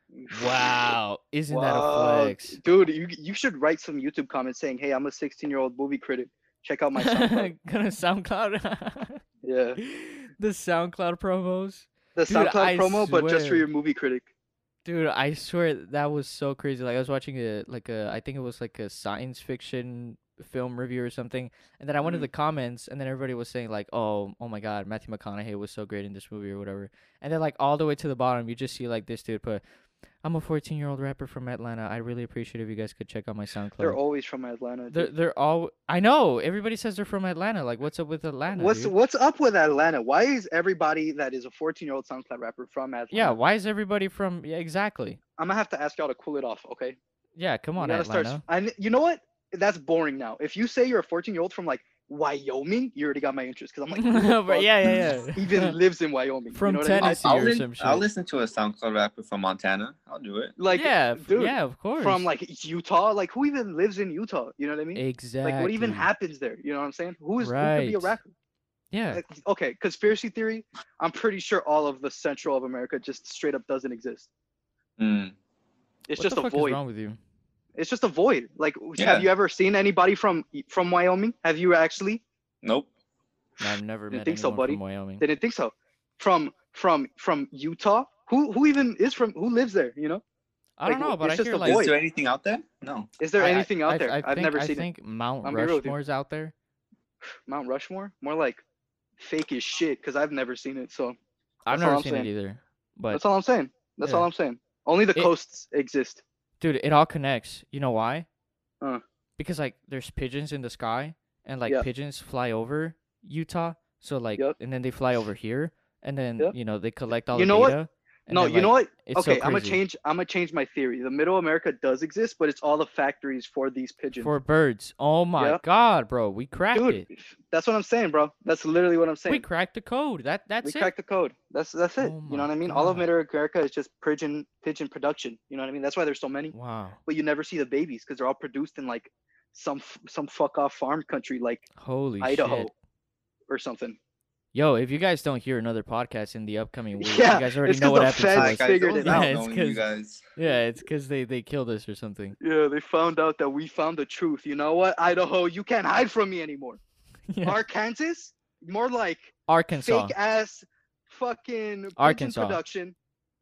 Wow, isn't that a Wow. flex? Dude, you you should write some YouTube comments saying, "Hey, I'm a sixteen year old movie critic. Check out my SoundCloud." Gonna SoundCloud. Yeah, The SoundCloud promos. the Dude, SoundCloud I promo, but just for swear. your movie critic. Dude, I swear that was so crazy. Like I was watching a like a I think it was like a science fiction film review or something, and then I went to Mhm. the comments, and then everybody was saying like, "Oh, oh my God, Matthew McConaughey was so great in this movie" or whatever. And then like all the way to the bottom, you just see like this dude put, "I'm a fourteen year old rapper from Atlanta. I really appreciate if you guys could check out my SoundCloud." They're always from Atlanta. They're dude. they're all. I know everybody says they're from Atlanta. Like, what's up with Atlanta? What's dude? what's up with Atlanta? Why is everybody that is a fourteen year old SoundCloud rapper from Atlanta? Yeah, why is everybody from? Yeah, exactly. I'm gonna have to ask y'all to cool it off, okay? Yeah, come on, you gotta Atlanta. start. I, you know what? That's boring now. If you say you're a fourteen year old from like Wyoming, you already got my interest because I'm like, who the but fuck yeah, yeah, yeah. even lives in Wyoming? From you know what I mean? Tennessee. I'll, or lin- some shit. I'll listen to a SoundCloud rapper from Montana. I'll do it. Like, yeah, f- dude, yeah, of course. from like Utah. Like, who even lives in Utah? You know what I mean? exactly. Like, what even happens there? You know what I'm saying? Who is who could be a Right. rapper? Yeah, Like, okay, conspiracy theory. I'm pretty sure all of the central of America just straight up doesn't exist. Mm. It's what just the a fuck void. is wrong with you? It's just a void. Like, Yeah. have you ever seen anybody from from Wyoming? Have you actually? Nope. I've never Didn't met think so, anyone buddy. from Wyoming. Didn't think so. From from from Utah? Who who even is from? Who lives there? You know? I don't like, know, but it's I just hear a like void. Is there anything out there? No. Is there I- I- anything out I- there? I I've think, never I seen it. think Mount I'm here with you. Rushmore's out there. Mount Rushmore? More like fake as shit because I've never seen it. So I've That's all never I'm seen saying. it either. But that's all I'm saying. That's yeah. all I'm saying. Only the It- coasts exist. dude, it all connects. You know why? Uh. Because like there's pigeons in the sky, and like Yeah. pigeons fly over Utah. So like, Yep. and then they fly over here, and then Yep. you know they collect all You the know what? data. and No, then, you know like, what? It's so Okay, I'm gonna crazy. change. I'm gonna change my theory. The Middle America does exist, but it's all the factories for these pigeons. For birds. Oh my Yeah. God, bro, we cracked Dude, it. that's what I'm saying, bro. That's literally what I'm saying. We cracked the code. That that's we it. cracked the code. That's that's it. Oh you know what my I mean? All of God. Middle America is just pigeon pigeon production. You know what I mean? That's why there's so many. Wow. But you never see the babies because they're all produced in like some f- some fuck off farm country like Holy Idaho shit. or something. Yo, if you guys don't hear another podcast in the upcoming week, Yeah, you guys already it's know 'cause what the happened feds to Hi, us. guys. figured It it was out. not Yeah, it's knowing you 'cause- guys. Yeah, it's because they, they killed us or something. Yeah, they found out that we found the truth. You know what, Idaho? You can't hide from me anymore. Yeah. Arkansas, more like Arkansas. fake ass fucking pigeon Arkansas. production.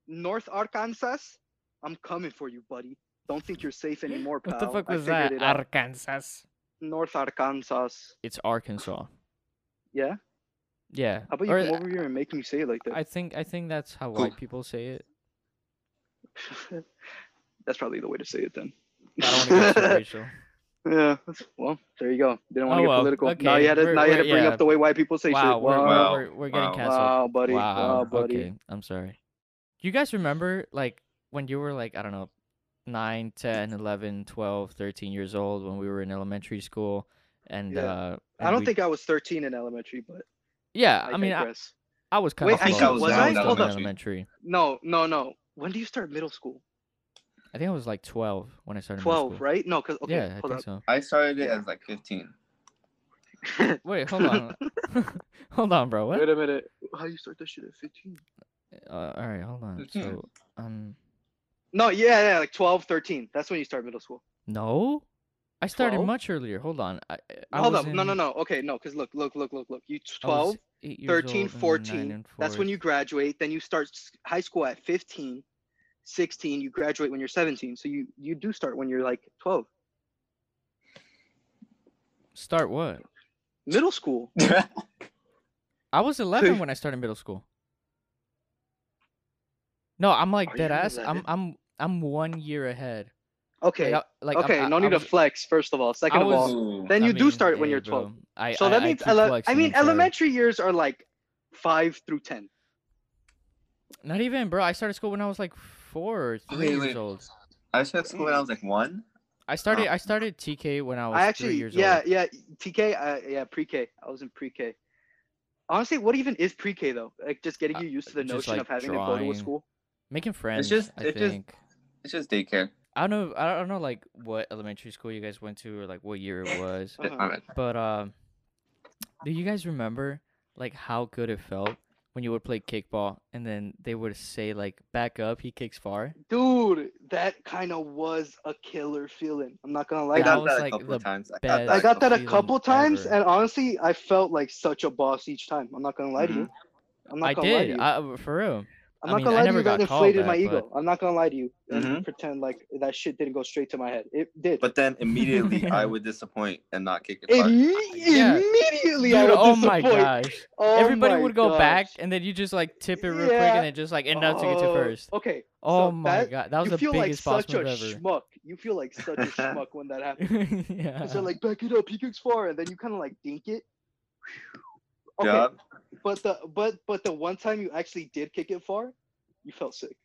North Arkansas, I'm coming for you, buddy. Don't think you're safe anymore, pal. What the fuck I was figured that? it out. Arkansas. North Arkansas. It's Arkansas. Yeah. Yeah. How about you Or come over here and make me say it like that? I think I think that's how Cool. white people say it. That's probably the way to say it then. I don't want to get too racial. Yeah. that's- Well, there you go. Didn't want Oh, to get well, political. okay, Now you had to. we're- Now you had we're- to bring yeah. up the way white people say Wow, shit. we're, Wow. we're, we're, we're getting Wow. canceled. Wow, buddy. Wow. Wow, buddy. Okay, I'm sorry. Do you guys remember like when you were like I don't know, nine, ten, eleven, twelve, thirteen years old when we were in elementary school, and Yeah. uh, I and don't we- think I was thirteen in elementary, but yeah, I, I mean I, digress. I was kind Wait, of. I think I was was down I? in Hold up. elementary. No, no, no. When do you start middle school? I think I was like twelve when I started. middle Twelve, school. right? No, cause okay, Yeah, I hold think so. I started it as like fifteen. up. Wait, hold on. Hold on, bro. What? Wait a minute. How you start that shit at fifteen? Uh, all right, hold on. fifteen. So, um, No, yeah, yeah, like twelve, thirteen. That's when you start middle school. no, I started twelve? much earlier. Hold on. I, I Hold was up. No, no, in- no. Okay, no, because look, look, look, look, look. You I was twelve, eight years thirteen, old and nine fourteen. and That's when fourth. you graduate. Then you start s- high school at fifteen, sixteen. You graduate when you're seventeen. So you you do start when you're like twelve. Start what? Middle school. I was eleven when I started middle school. No, I'm like Are you dead ass. I'm eleven? I'm I'm one year ahead. Okay. Like, I, like I'm- okay. I, no I need was, to flex. First of all. Second I of was- all. Ooh. Then I you do mean, start when hey, you're bro, twelve. I, So I, that I means keep ele- I flexing, mean I'm sorry. elementary years are like five through ten. Not even, bro. I started school when I was like four or three Wait, years wait. old. I started school when I was like one. I started Oh. I started T K when I was I three actually, years yeah, old. yeah, T K, uh, yeah, pre-K. I was in pre-K. Honestly, what even is pre-K though? Like just getting Uh, you used to the just, notion like, of having to go to a drawing. school. Making friends. just- I it's just- think. It's just daycare. I don't know. I don't know like what elementary school you guys went to or like what year it was. Uh-huh. Alright. But um, do you guys remember like how good it felt when you would play kickball and then they would say like back up, he kicks far? Dude, that kind of was a killer feeling. I'm not gonna I lie. That got to you. was, that a like, couple the of times. I best got I that. got that a feeling couple times, ever. and honestly, I felt like such a boss each time. I'm not gonna lie to you. I'm not I gonna lie to did. you. I, for real. I'm I not mean, gonna I lie to never you. That got called inflated that, my but- ego. I'm not gonna lie to you and Mhm. pretend like that shit didn't go straight to my head. It did. But then immediately Yeah. I would disappoint and not kick it far. Imme- Yeah. Immediately, Dude, I would oh my disappoint. gosh. Oh Everybody my would go gosh. back and then you just like tip it real quick Yeah. and then just like end up to get to Oh, first. Okay. Oh so my that- god. That was you the feel biggest like boss such a move ever. schmuck. You feel like such a schmuck when that happens. yeah. Because they're like, back it up, he kicks far, and then you kind of like dink it. Okay, Yeah. but the but but the one time you actually did kick it far, you felt sick.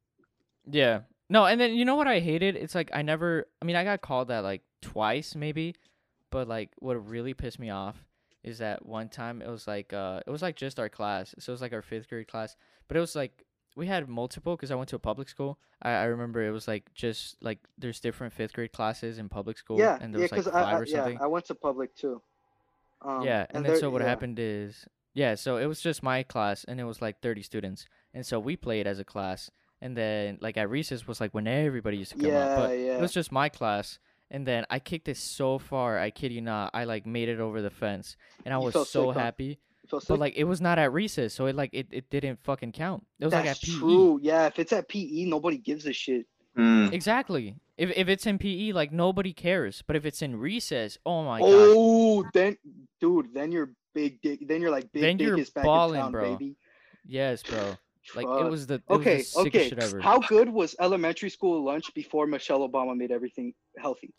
Yeah. No, and then you know what I hated? It's like I never I mean I got called that like twice maybe, but like what really pissed me off is that one time it was like uh it was like just our class. So it was like our fifth grade class, but it was like we had multiple because I went to a public school. I, I remember it was like just like there's different fifth grade classes in public school yeah, and there yeah, was like because five I, I or yeah something. I went to public too. Um, yeah, and, then there- so what yeah. happened is yeah, so it was just my class and it was like thirty students. And so we played as a class. And then like at recess was like when everybody used to come up. But Yeah, yeah. it was just my class. And then I kicked it so far, I kid you not, I like made it over the fence. And I You was felt so sick, huh? happy. You felt But sick? like it was not at recess, so it like it, it didn't fucking count. It was That's like at P E. true. Yeah, if it's at P E, nobody gives a shit. Mm. Exactly. If if it's in P E, like nobody cares. But if it's in recess, oh my gosh. Oh, then, dude, then you're big dick. Then you're like big Then dick you're is back balling, in town, bro. baby. Yes, bro. Like it Fuck. was the it Okay, was the sickest okay. shit ever. How good was elementary school lunch before Michelle Obama made everything healthy?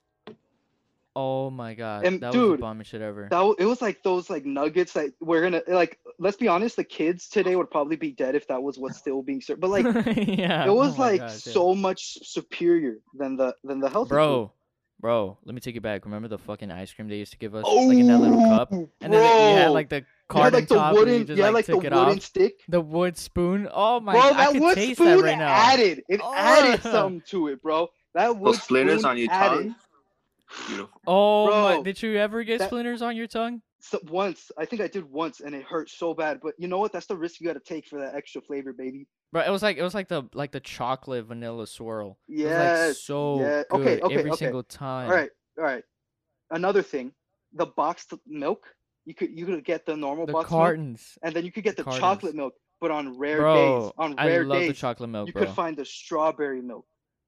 Oh my god. And, that was dude, the bombest shit ever. That w- it was like those like nuggets that we're gonna like. Let's be honest, the kids today would probably be dead if that was what's still being served. But like, yeah. it was oh my like gosh, yeah. so much superior than the than the healthy food. Bro, bro, let me take you back. Remember the fucking ice cream they used to give us, like in that little cup, Oh, and then they- you had bro. like the You had, card like on the top, and you wooden, just yeah, like, like the took it wooden off. stick. The wood spoon. Oh my! Bro, god, I that could wood taste spoon that right now. added. It Oh. added something to it, bro. That wood Those splinters spoon on your added. tongue. Beautiful. Oh my! Bro, Did you ever get that- splinters on your tongue? So once, I think I did once, and it hurt so bad. But you know what? That's the risk you got to take for that extra flavor, baby. Bro, it was like it was like the like the chocolate vanilla swirl. It was like Yes. so yeah. good Okay. Okay. every okay. single time. All right. All right. Another thing, the boxed milk. You could you could get the normal The boxed milk, cartons. and then you could get the cartons. chocolate milk. but on rare days, Bro, on I rare love the days, chocolate milk, you bro. could find the strawberry milk.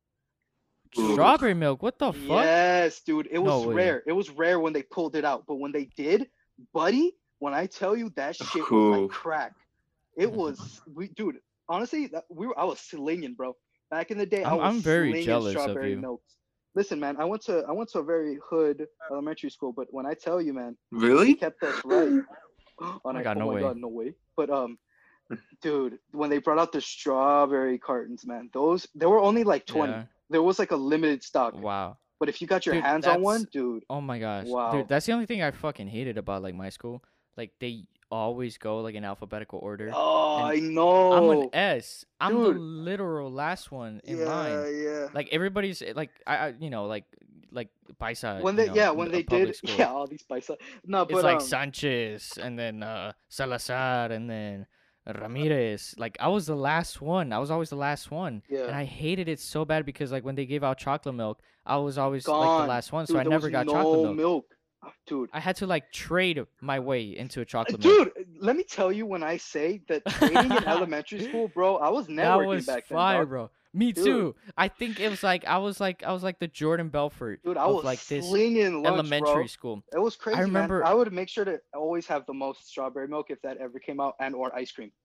Ooh. Strawberry milk? What the fuck? Yes, dude. It was No way. rare. It was rare when they pulled it out, but when they did, buddy, when I tell you that shit was Ooh. like crack. It was we, dude. Honestly, that, we were. I was slinging, bro. Back in the day, I I'm was I'm very slinging jealous of strawberry you. milks. Listen, man, I went to I went to a very hood elementary school, but when I tell you, man, they Really? kept us right. Oh, my I- God, oh no my way. god, no way. But um, dude, when they brought out the strawberry cartons, man, those there were only like twenty. Yeah. There was like a limited stock. Wow. But if you got your Dude, hands on that's- one, dude, Oh my gosh. Wow. Dude, that's the only thing I fucking hated about like my school. Like they always go like in alphabetical order. oh, and I know. I'm an S. I'm the Dude. literal last one in yeah, line. yeah. Like everybody's like I, I you know like like Paisa. When you they know, yeah, in when a they public did school. yeah, all these paisa. No, but It's like um, Sanchez and then uh, Salazar and then Ramirez. Like I was the last one. I was always the last one. yeah. And I hated it so bad because like when they gave out chocolate milk, I was always like Gone. the last one, so Dude, I there never was got no chocolate milk. Oh, dude. I had to like trade my way into a chocolate milk. Dude, let me tell you, when I say that trading in elementary school, bro, I was That networking was back then, fire, dog. bro. Me Dude. too. I think it was like I was like I was like the Jordan Belfort Dude, I of was like this slinging lunch, elementary bro. school. It was crazy, remember- man. I would make sure to always have the most strawberry milk if that ever came out, and or ice cream.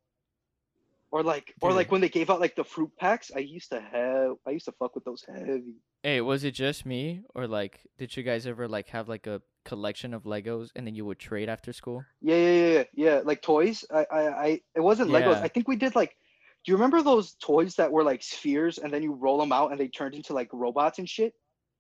Or like, or Dude. like when they gave out like the fruit packs, I used to have, I used to fuck with those heavy. Hey, was it just me or like did you guys ever like have like a collection of Legos and then you would trade after school? Yeah, yeah, yeah, yeah, yeah. Like toys. I, I, I it wasn't Legos. Yeah. I think we did like. Do you remember those toys that were like spheres and then you roll them out and they turned into like robots and shit?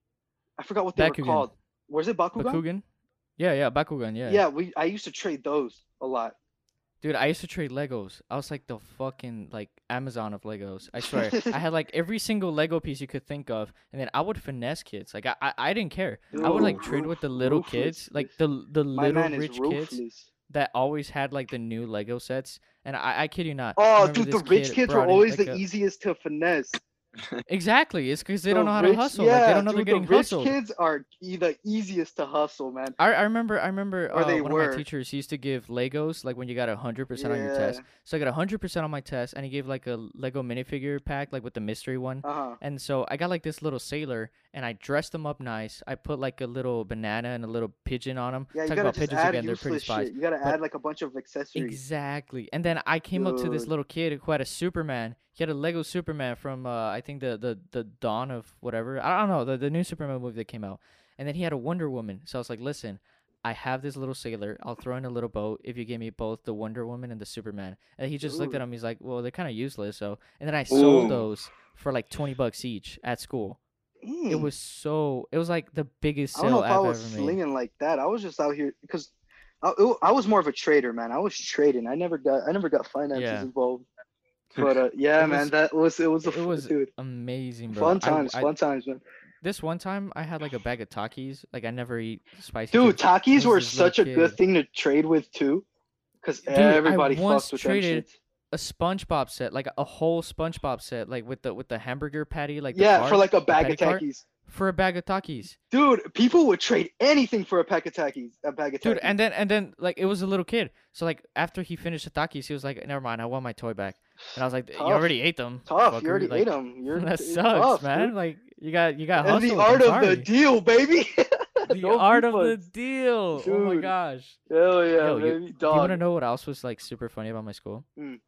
I forgot what they Bakugan. were called. Was it Bakugan? Bakugan? Yeah, yeah, Bakugan, yeah. Yeah, we. I used to trade those a lot. Dude, I used to trade Legos. I was like the fucking like Amazon of Legos. I swear. I had like every single Lego piece you could think of, and then I would finesse kids. Like I, I, I didn't care. I would like Dude, trade with the roof- little ruthless. kids, like the the My little man is rich ruthless. kids that always had like the new Lego sets. And I, I kid you not. Oh, remember dude, the this rich kid kids were brought in, always like, the a- easiest to finesse. Exactly. It's because they The don't know how rich- to hustle. Yeah, like, they don't know dude, they're getting the rich hustled. kids are e- the easiest to hustle, man. I, I remember I remember Or uh, they one were. of my teachers he used to give Legos like when you got a hundred percent on your test. Yeah. So I got a hundred percent on my test, and he gave like a Lego minifigure pack like with the mystery one. Uh huh. And so I got like this little sailor, and I dressed him up nice. I put like a little banana and a little pigeon on him. Yeah, you Talk gotta about just pigeons add again; they're pretty useless spies. shit. You gotta But- add like a bunch of accessories. Exactly. And then I came up to this Dude. little kid who had a Superman. He had a Lego Superman from uh, I think the, the the dawn of whatever. I don't know, the, the new Superman movie that came out. And then he had a Wonder Woman. So I was like, listen, I have this little sailor. I'll throw in a little boat if you give me both the Wonder Woman and the Superman. And he just looked at Ooh. him. He's like, well, they're kind of useless. So and then I sold Ooh. those for like twenty bucks each at school. It Dang. was so. It was like the biggest I don't know sale if I I've was ever made. slinging like that. I was just out here because I, it- I was more of a trader, man. I was trading. I never got I never got finances Yeah. involved. But uh, yeah, It man, was- that was it was a It f- was dude amazing, bro. fun I- times, I- fun times, man. This one time, I had like a bag of Takis. Like I never eat spicy. Dude, chips. Takis was were this little such a good kid. thing to trade with too, because Dude, I everybody once fucked with traded them shits. a SpongeBob set, like a whole SpongeBob set, like with the with the hamburger patty, like the Yeah, cart, for like a the bag of patty cart, Takis. for a bag of Takis. Dude, people would trade anything for a pack of Takis. A bag of Dude, Takis. and then and then like it was a little kid. So like after he finished the Takis, he was like, "Never mind, I want my toy back." And I was like, "You Tough. already ate them. tough. You fucker." already like, ate them. You're that it's sucks, tough, man. dude. Like you got you got And hustled. the art I'm of the sorry. deal, baby. The No art of the refunds. deal. Oh my Dude. gosh. Hell yeah, Yo, you- baby. Do you Dog. want to know what else was like super funny about my school? Mm.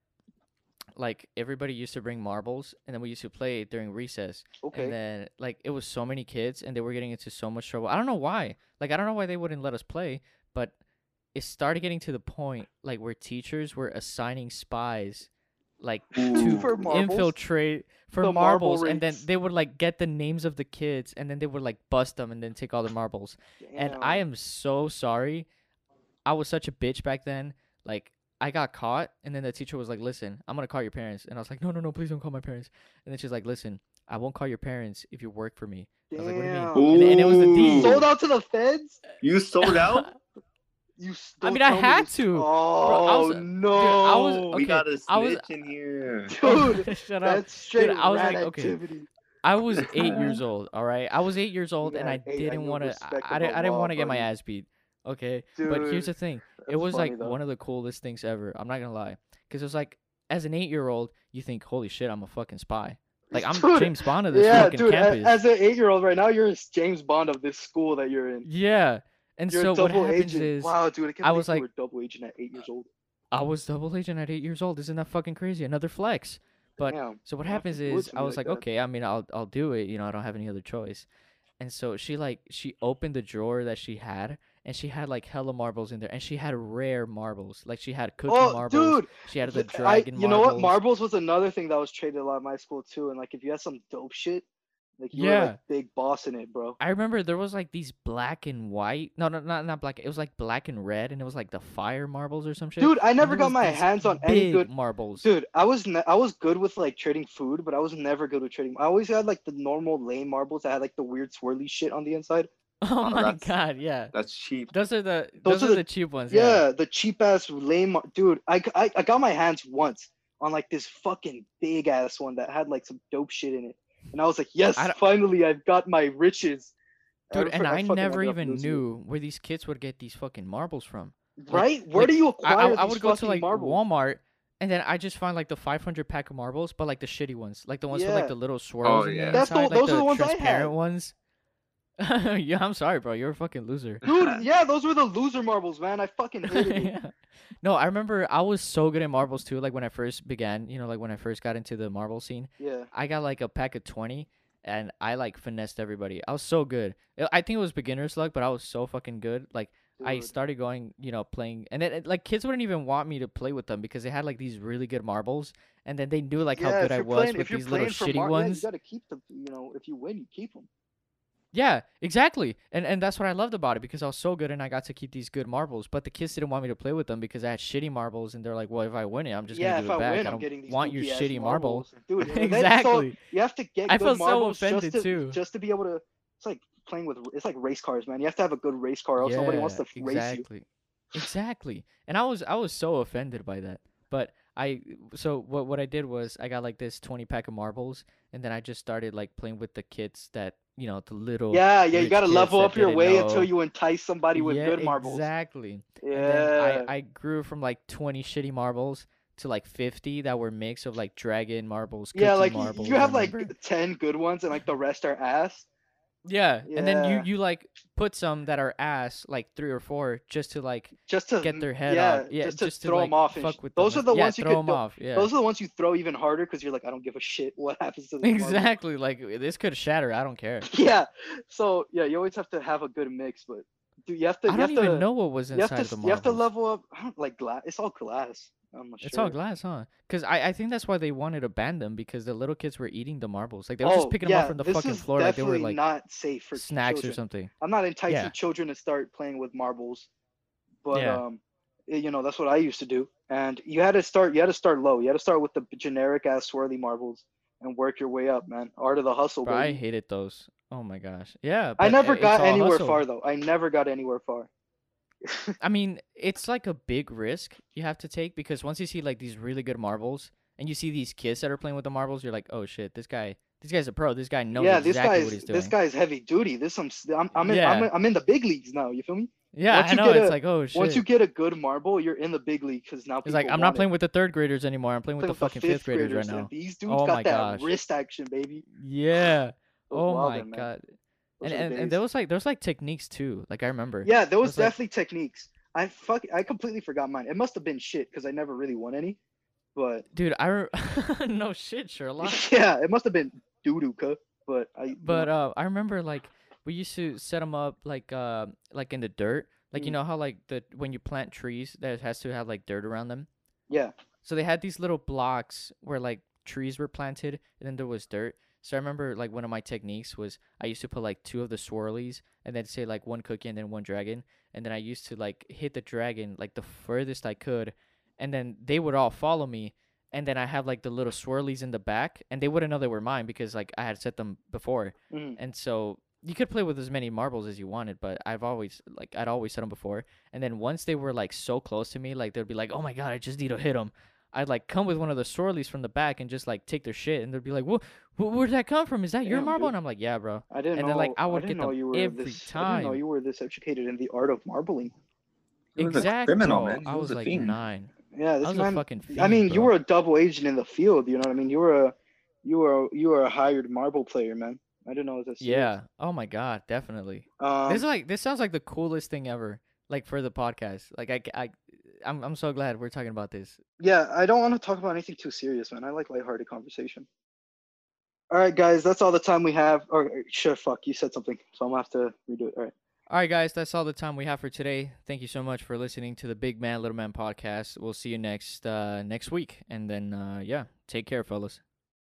Like everybody used to bring marbles, and then we used to play during recess. Okay. And then like it was so many kids, and they were getting into so much trouble. I don't know why. Like I don't know why they wouldn't let us play, but it started getting to the point like where teachers were assigning spies, like Ooh. to For marbles? infiltrate for The marble marbles, and then rates. they would like get the names of the kids, and then they would like bust them, and then take all the marbles. And I Damn. am so sorry. I was such a bitch back then. Like I got caught, and then the teacher was like, "Listen, I'm gonna call your parents." And I was like, "No, no, no, please don't call my parents." And then she's like, "Listen, I won't call your parents if you work for me." I was like, "What do you mean?" Damn. And, and it was the Ooh. D. Sold out to the feds? You sold out? You s- I don't mean, I tell me had this- to. Bro, Oh I was- no. I was- We Okay, got a I was- snitch in here. Dude, Shut up. that's straight Dude, I was rat like, okay. activity. I was eight years old. All right, I was eight years old, and Yeah, I eight, and didn't you want to. respect I, I didn't. I the didn't law, want to get my buddy. ass beat. Okay, but here's Dude, the thing. It that's was funny, like though. one of the coolest things ever. I'm not gonna lie, because it was like as an eight year old, you think, holy shit, I'm a fucking spy. Like I'm Dude, James Bond of this yeah, fucking dude. a- campus. As an eight-year-old right now, you're James Bond of this school that you're in. Yeah, and You're so a what double happens agent. is Wow, dude, I can't I believe was you like, were double agent at eight years old. I was double agent at eight years old. Isn't that fucking crazy? Another flex. But Damn. so what you have to happens do it is to I me was like like, that. okay, I mean, I'll I'll do it. You know, I don't have any other choice. And so she like she opened the drawer that she had, and she had like hella marbles in there, and she had rare marbles. Like she had cookie Oh, marbles. dude. She had the Th- I, dragon you know what? marbles. Marbles was another thing that was traded a lot in my school too. And like, if you had some dope shit, like you were Yeah. like big boss in it, bro. I remember there was like these black and white. No, no, not not black. It was like black and red, and it was like the fire marbles or some shit. Dude, I And never there got was my these hands on any big good. marbles. Dude, I was ne- I was good with like trading food, but I was never good with trading. I always had like the normal lame marbles that had like the weird swirly shit on the inside. Oh Oh, my that's- god, yeah. That's cheap. Those are the Those those, are are the- the cheap ones. Yeah, Yeah. the cheap ass lame. mar- Dude, I, I I got my hands once on like this fucking big ass one that had like some dope shit in it, and I was like, yes, I don't- finally I've got my riches. Dude, I and fuck- I fucking never ended up even losing it. knew where these kids would get these fucking marbles from. Right? Where like, do you I, acquire I, these I would go to fucking like marbles? Walmart, and then I just find like the five hundred pack of marbles, but like the shitty ones, like the ones with Yeah. like the little swirls Oh, in yeah. the That's the- inside, like those are the the ones I had. transparent ones. Yeah, I'm sorry, bro. You're a fucking loser. Dude, yeah, those were the loser marbles, man. I fucking hated it. Yeah. No, I remember I was so good at marbles too. Like when I first began, you know, like when I first got into the marble scene, Yeah. I got like a pack of twenty, and I like finessed everybody. I was so good. I- I think it was beginner's luck, but I was so fucking good. Like I Dude. started going, you know, playing, and then it- like kids wouldn't even want me to play with them because they had like these really good marbles, and then they knew like yeah, how good if I you're was playing, with if you're these little playing for shitty mar- ones. Yeah, you gotta keep them. You know, if you win, you keep them. Yeah, exactly. And and that's what I loved about it because I was so good and I got to keep these good marbles. But the kids didn't want me to play with them because I had shitty marbles and they're like, well, if I win it, I'm just yeah, gonna if give it I back. win, I I'm don't getting these want your goofy-ass shitty marble. marbles. Dude, that's so- Exactly. you have to get I good felt so marbles just offended, to, too. just to be able to. It's like playing with. It's like race cars, man. You have to have a good race car, else nobody wants to Yeah, race you. exactly. Exactly. And I was I was so offended by that. But I so what what I did was I got like this twenty pack of marbles and then I just started like playing with the kids that, you know, the little Yeah, yeah, you rich gotta kids level that up your didn't way know. until you entice somebody with Yeah, good marbles. Exactly. Yeah. And then I, I grew from like twenty shitty marbles to like fifty that were mix of like dragon marbles, yeah, cookie like y- marbles, you have like remember? ten good ones and like the rest are ass. Yeah, and then you Yeah. you like put some that are ass, like three or four, just to like Just to get their head yeah, up. Yeah, just to just to, throw like, them off. And fuck sh- with those them. are the Yeah, ones you throw could. 'em tho- off. Yeah, Those are the ones you throw even harder because you're like, I don't give a shit what happens to this marble. exactly. Like this could shatter. I don't care. Yeah. So yeah, you always have to have a good mix, but dude, you have to. I you don't have even to, know what was You have inside to. the You have to marbles. level up. I don't like glass. It's all glass. I'm not It's sure. all glass, huh? Because I, I think that's why they wanted to ban them because the little kids were eating the marbles. Like they were Oh, just picking them yeah, up from the this fucking is floor like they were definitely like not safe for snacks children. or something. I'm not enticing Yeah. children to start playing with marbles, but Yeah. um, eh, you know that's what I used to do. And you had to start. You had to start low. You had to start with the generic ass swirly marbles and work your way up, man. Art of the hustle, Bro, I baby. hated those. Oh my gosh. Yeah. I but never i- it's got all anywhere hustle. far though. I never got anywhere far. I mean, it's like a big risk you have to take because once you see like these really good marbles and you see these kids that are playing with the marbles, you're like, oh shit, this guy, this guy's a pro. This guy knows yeah, exactly this guy's what he's doing. this guy's heavy duty. This I'm s- I'm I'm in, Yeah. I'm, in, I'm in the big leagues now. You feel me? yeah, once I you know. get It's a- like, oh shit. Once you get a good marble, you're in the big league because now It's people like I'm want not it. playing with the third graders anymore. I'm playing with Playing the fucking fifth graders, right and now. these dudes Oh got my that gosh. wrist action, baby. Yeah. Those Oh wild my men, man. god. Those And are and, and days. there was like there was like techniques too. Like I remember. Yeah, there was was like- definitely techniques. I fuck, I completely forgot mine. It must have been shit because I never really won any. But Dude, I re- no shit, Sherlock. yeah, it must have been doo doo, but I. you But know, uh, I remember like we used to set them up like uh like in the dirt. Like you Mm. know how like the when you plant trees that has to have like dirt around them. yeah, So they had these little blocks where like trees were planted and then there was dirt. So I remember like one of my techniques was I used to put like two of the swirlies and then say like one cookie and then one dragon. And then I used to like hit the dragon like the furthest I could. And then they would all follow me. And then I have like the little swirlies in the back and they wouldn't know they were mine because like I had set them before. mhm. And so you could play with as many marbles as you wanted, but I've always like I'd always set them before. And then once they were like so close to me, like they'd be like, "Oh my god, I just need to hit them." I'd like come with one of the swirlies from the back and just like take their shit, and they'd be like, "Whoa, wh- where'd that come from? Is that your Damn, marble?" dude. And I'm like, "Yeah, bro." I didn't and know. then, like, I would didn't get know them you were every this, I didn't know time. you were this educated in the art of marbling. He was a Exactly. criminal, bro. man. He I was was a like fiend. nine. Yeah, I this was a man. fucking fiend, I mean, you bro. were a double agent in the field. You know what I mean? You were a, you were, a, you were a hired marble player, man. I didn't know it was this serious. Yeah. Oh my god, definitely. This is Um, like this sounds like the coolest thing ever. Like for the podcast. Like I I I'm I'm so glad we're talking about this. yeah, I don't want to talk about anything too serious, man. I like lighthearted conversation. All right, guys, that's all the time we have. Or sure, fuck, you said something, so I'm gonna have to redo it. All right. All right, guys, that's all the time we have for today. Thank you so much for listening to the Big Man Little Man podcast. We'll see you next uh next week, and then uh yeah, take care, fellas.